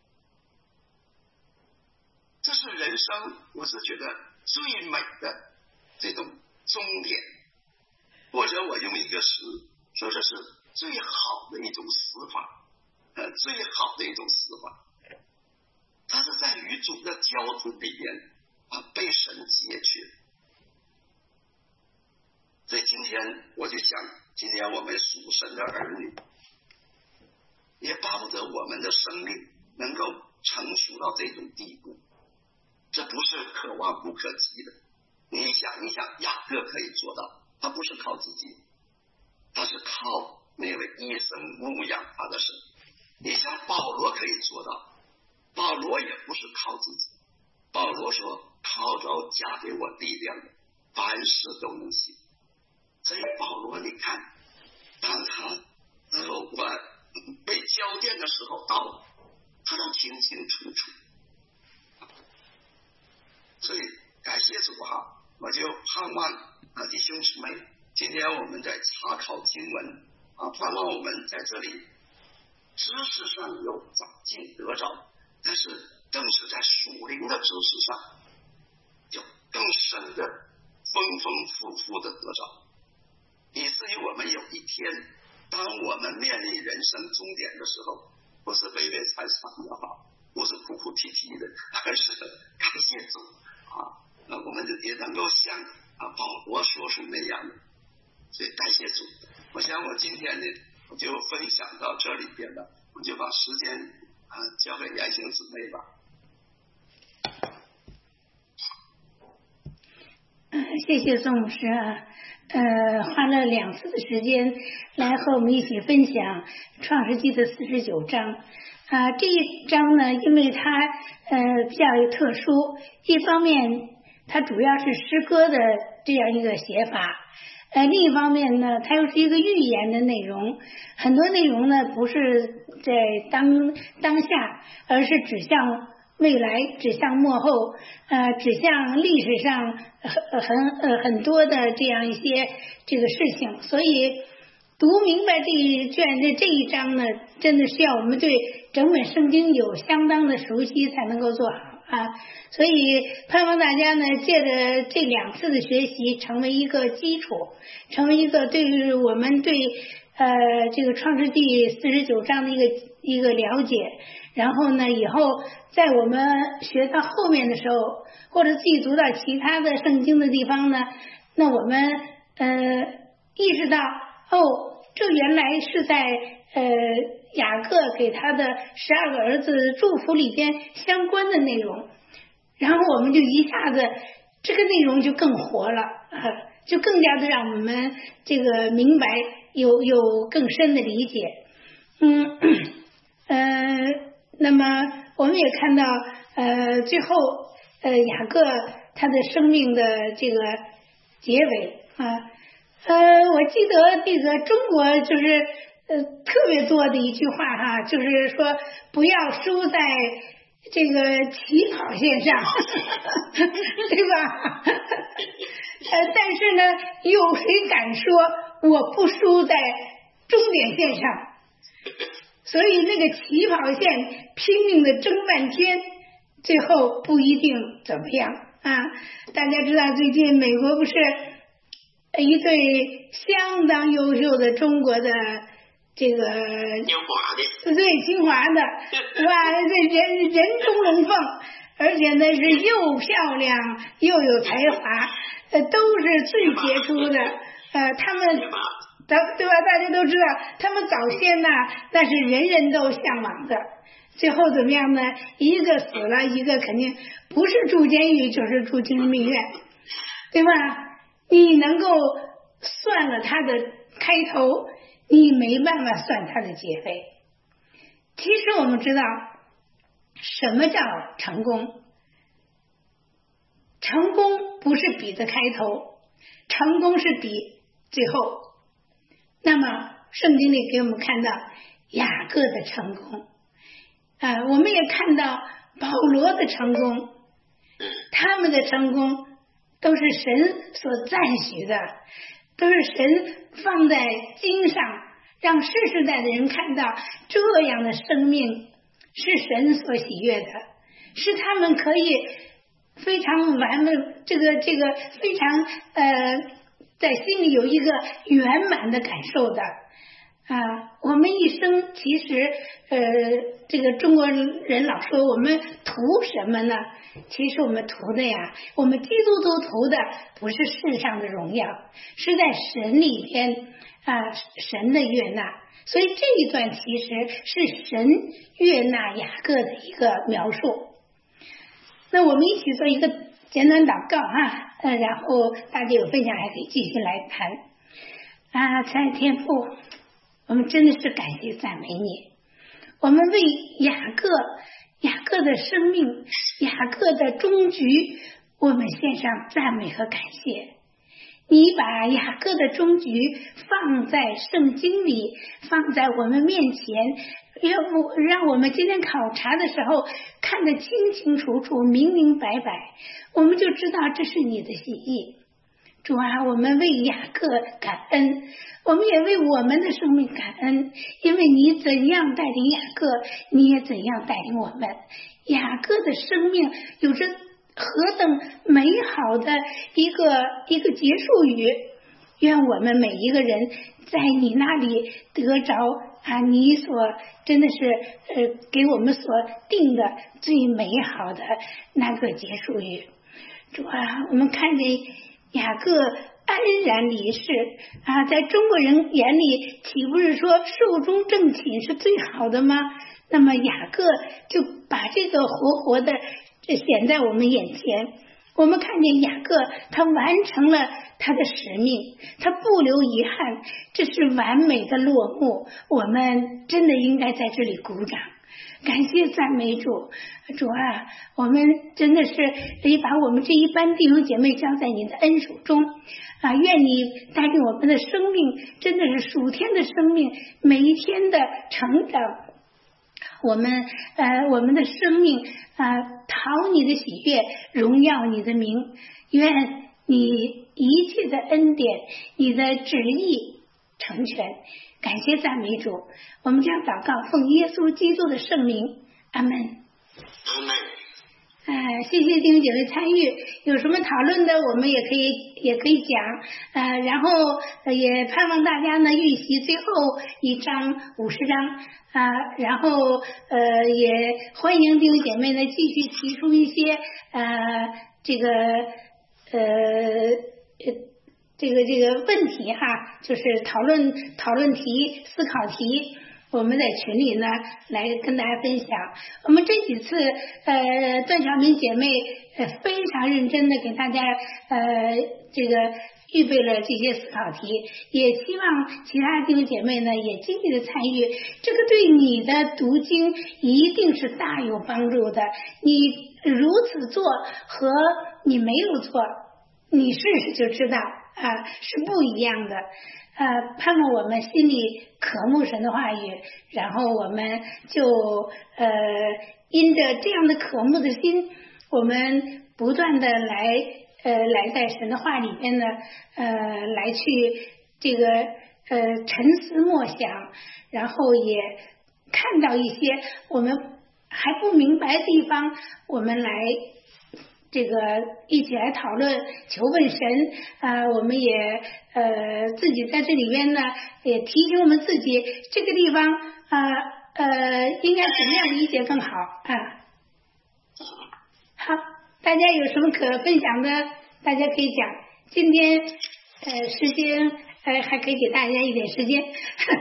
这是人生我是觉得最美的这种终点，或者我用一个词说这是最好的一种死法，最好的一种死法，他是在与主的交通里边被神解决。所以今天我就想，今天我们属神的儿女也巴不得我们的生命能够成熟到这种地步，这不是可望不可及的。你想一想，雅各可以做到，他不是靠自己，他是靠那位一生牧养他的神。你像保罗可以做到，保罗也不是靠自己，保罗说靠着加给我力量的，凡事都能行。所以保罗你看，当他我被交电的时候到了，他都清清楚楚。所以感谢主哈，我就盼望弟兄姊妹，今天我们在查考经文盼望我们在这里知识上有长进得着，但是更是在属灵的知识上有更深的丰丰富富的得着，以至于我们有一天当我们面临人生终点的时候，不是悲悲惨惨的不是哭哭啼啼的，而是感谢主我们也能够像保罗说书那样的，所以感谢主。我想我今天呢我就分享到这里边了，我就把时间交给年轻姊妹吧。 谢谢宋牧师花了2次的时间来和我们一起分享创世纪的49章这一章呢，因为它比较特殊，一方面它主要是诗歌的这样一个写法，另一方面呢，它又是一个寓言的内容，很多内容呢不是在当下，而是指向未来，指向幕后，指向历史上很多的这样一些这个事情，所以读明白这一章呢，真的是要我们对整本圣经有相当的熟悉才能够做好所以盼望大家呢借着这2次的学习成为一个基础，成为一个对于我们对这个创世纪49章的一个了解，然后呢以后在我们学到后面的时候，或者自己读到其他的圣经的地方呢，那我们意识到这原来是在雅各给他的12个儿子祝福里边相关的内容，然后我们就一下子这个内容就更活了就更加的让我们这个明白，有更深的理解那么我们也看到最后雅各他的生命的这个结尾我记得这个中国就是特别多的一句话哈，就是说不要输在这个起跑线上，对吧？但是呢，有谁敢说我不输在终点线上？所以那个起跑线拼命的争半天，最后不一定怎么样啊！大家知道最近美国不是一对相当优秀的中国的这个清华的， 对，清华的，哇，这人中龙凤，而且呢是又漂亮又有才华，都是最杰出的。他们对吧？大家都知道，他们早先呢，那是人人都向往的。最后怎么样呢？一个死了，一个肯定不是住监狱就是住精神病院，对吧？你能够算了他的开头，你没办法算他的结尾。其实我们知道什么叫成功？成功不是比的开头，成功是比最后。那么圣经里给我们看到雅各的成功，我们也看到保罗的成功，他们的成功都是神所赞许的，都是神放在经上，让世世代的人看到这样的生命是神所喜悦的，是他们可以非常完美，这个非常在心里有一个圆满的感受的我们一生其实这个中国人老说我们图什么呢？其实我们图的呀，我们基督徒图的不是世上的荣耀，是在神里边神的悦纳。所以这一段其实是神悦纳雅各的一个描述。那我们一起做一个简短祷告然后大家有分享还可以继续来谈亲爱的天父，我们真的是感谢赞美你，我们为雅各的生命，雅各的终局，我们献上赞美和感谢。你把雅各的终局放在圣经里，放在我们面前，让我们今天考察的时候看得清清楚楚，明明白白，我们就知道这是你的心意。主我们为雅各感恩，我们也为我们的生命感恩，因为你怎样带领雅各，你也怎样带领我们。雅各的生命有着何等美好的一个结束语，愿我们每一个人在你那里得着你所真的是给我们所定的最美好的那个结束语。主我们看见雅各安然离世在中国人眼里岂不是说寿终正寝是最好的吗？那么雅各就把这个活活的显在我们眼前，我们看见雅各他完成了他的使命，他不留遗憾，这是完美的落幕，我们真的应该在这里鼓掌，感谢赞美主。主我们真的是可以把我们这一班弟兄姐妹交在你的恩手中愿你带领我们的生命真的是属天的生命，每一天的成长，我们的生命讨你的喜悦，荣耀你的名，愿你一切的恩典，你的旨意成全。感谢赞美主，我们将祷告奉耶稣基督的圣名，阿门。 阿门。 谢谢弟兄姐妹参与，有什么讨论的我们也可以讲然后也盼望大家呢预习最后一章50章然后也欢迎弟兄姐妹呢继续提出一些这个问题就是讨论题、思考题，我们在群里呢来跟大家分享。我们这几次段小明姐妹非常认真的给大家预备了这些思考题，也希望其他弟兄姐妹呢也积极的参与，这个对你的读经一定是大有帮助的。你如此做和你没有做，你试试就知道是不一样的盼望我们心里渴慕神的话语，然后我们就因着这样的渴慕的心，我们不断的来在神的话里面呢，来去这个沉思默想，然后也看到一些我们还不明白的地方，我们来这个一起来讨论求问神我们也自己在这里边呢也提醒我们自己这个地方应该怎么样理解更好好，大家有什么可分享的大家可以讲，今天时间还可以给大家一点时间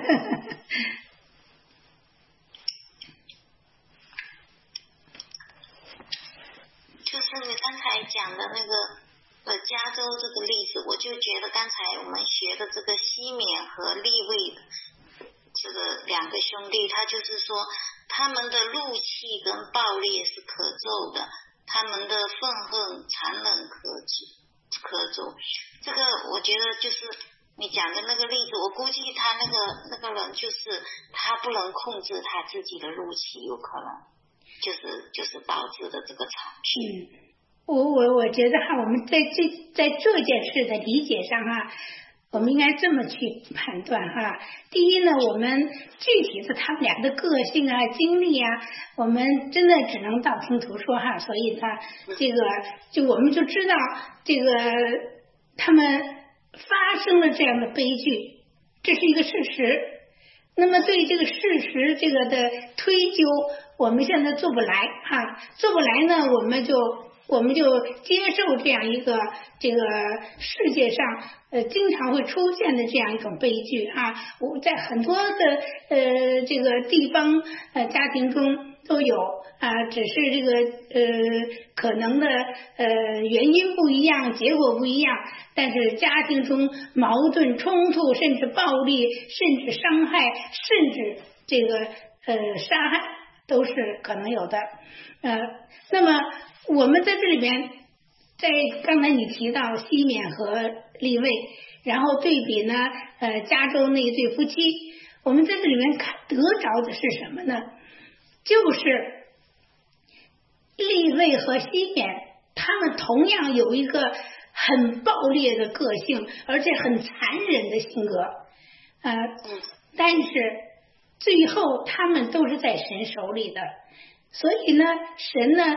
就是你刚才讲的那个加州这个例子，我就觉得刚才我们学的这个西缅和利未这个两个兄弟，他就是说他们的怒气跟暴烈是可咒的，他们的愤恨残忍可咒。这个我觉得就是你讲的那个例子，我估计他那个人就是他不能控制他自己的怒气，有可能就是导致的这个惨剧。 我觉得我们在这件事的理解上我们应该这么去判断第一呢，我们具体的他们俩的个性经历我们真的只能道听途说所以这个就我们就知道这个他们发生了这样的悲剧，这是一个事实。那么对这个事实这个的推究，我们现在做不来做不来呢，我们就接受这样一个这个世界上经常会出现的这样一种悲剧我在很多的这个地方家庭中都有只是这个可能的原因不一样，结果不一样，但是家庭中矛盾冲突甚至暴力甚至伤害甚至这个杀害都是可能有的那么我们在这里边在刚才你提到西缅和利未，然后对比呢加州那一对夫妻，我们在这里面得着的是什么呢？就是利未和西缅他们同样有一个很暴烈的个性，而且很残忍的性格但是最后他们都是在神手里的，所以呢神呢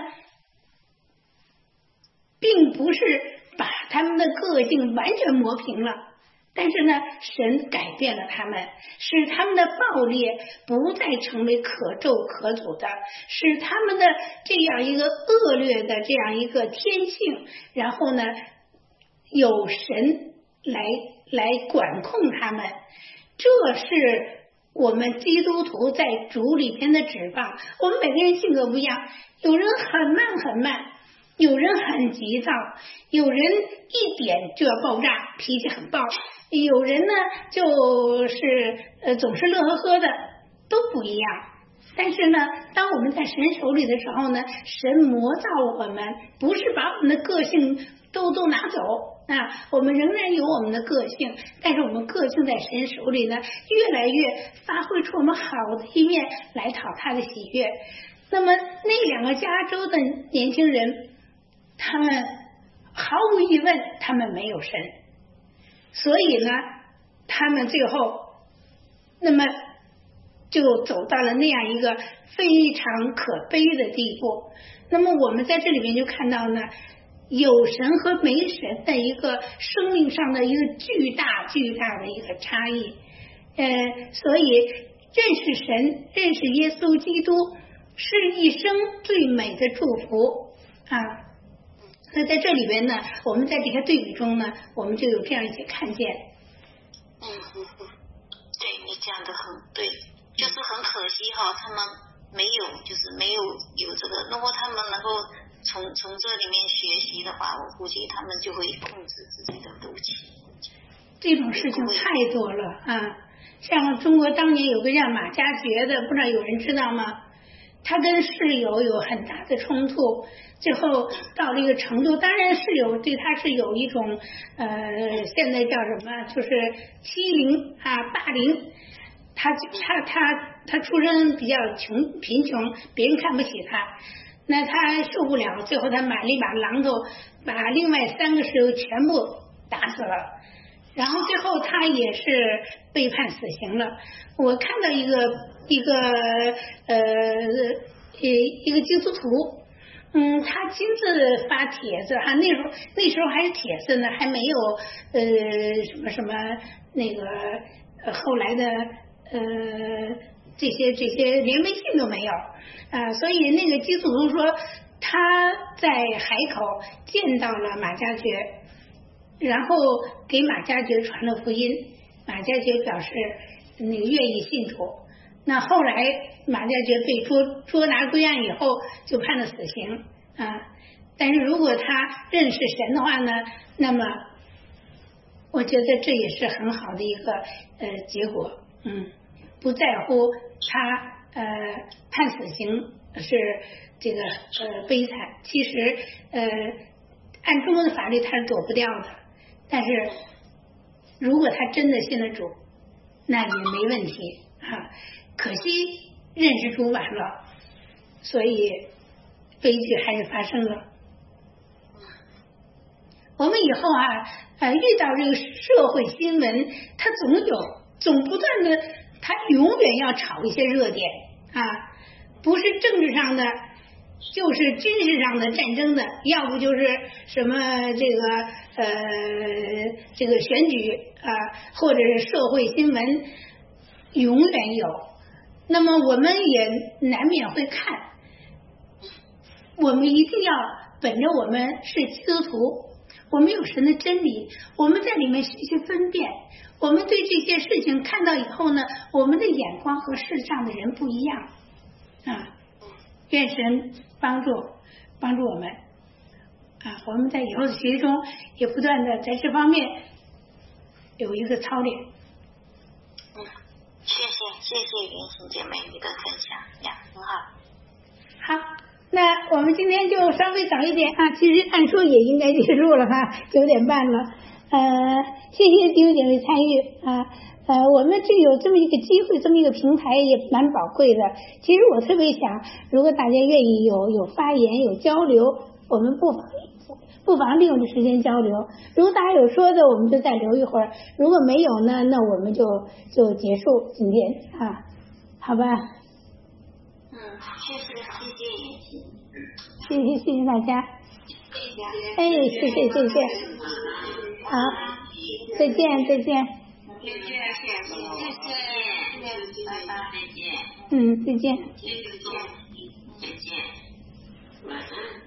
并不是把他们的个性完全磨平了，但是呢神改变了他们，使他们的暴烈不再成为可咒可诅的，使他们的这样一个恶劣的这样一个天性，然后呢有神来管控他们。这是我们基督徒在主里边的指望。我们每个人性格不一样，有人很慢，有人很急躁，有人一点就要爆炸，脾气很暴，有人呢就是总是乐呵呵的，都不一样。但是呢当我们在神手里的时候呢，神磨造我们，不是把我们的个性都拿走我们仍然有我们的个性，但是我们个性在神手里呢越来越发挥出我们好的一面来讨他的喜悦。那么那两个加州的年轻人，他们毫无疑问他们没有神，所以呢他们最后那么就走到了那样一个非常可悲的地步。那么我们在这里面就看到呢，有神和没神的一个生命上的一个巨大的一个差异所以认识神认识耶稣基督是一生最美的祝福所以在这里边呢，我们在这些对比中呢，我们就有这样一些看见。 对，你讲的很对，就是很可惜他们没有这个，如果他们能够从这里面学习的话，我估计他们就会控制自己的怒气。 这种事情太多了像中国当年有个叫马加爵的，不知道有人知道吗？ 他跟室友有很大的冲突，最后到了一个程度，当然室友对他是有一种现在叫什么，就是欺凌霸凌。他出身比较贫穷，别人看不起他，那他受不了，最后他买了一把榔头，把另外3个室友全部打死了，然后最后他也是被判死刑了。我看到一个基督徒，他亲自发帖子那时候还是帖子呢，还没有什么那个后来的这些连微信都没有所以那个基督徒说他在海口见到了马加爵，然后给马加爵传了福音，马加爵表示那个愿意信主。那后来马加爵被捉拿归案以后就判了死刑但是如果他认识神的话呢，那么我觉得这也是很好的一个结果。不在乎他判死刑是这个悲惨，其实按中国的法律他是躲不掉的，但是如果他真的信了主，那也没问题可惜认识主晚了，所以悲剧还是发生了。我们以后遇到这个社会新闻，它总不断的，它永远要炒一些热点不是政治上的，就是军事上的战争的，要不就是什么这个选举或者是社会新闻，永远有。那么我们也难免会看，我们一定要本着我们是基督徒，我们有神的真理，我们在里面学习分辨，我们对这些事情看到以后呢，我们的眼光和世上的人不一样愿神帮助我们我们在以后的学习中也不断的在这方面有一个操练。 谢谢云心姐妹你的分享呀，很好。 好，那我们今天就稍微早一点其实按说也应该结束了9点半了。谢谢弟兄姐妹参与我们这有这么一个机会，这么一个平台也蛮宝贵的。其实我特别想，如果大家愿意有发言有交流，我们不妨利用这时间交流。如果大家有说的，我们就再留一会儿；如果没有呢，那我们就结束今天好吧？谢谢大家。谢谢。好，再见。再见。 再见。 再见。 再见。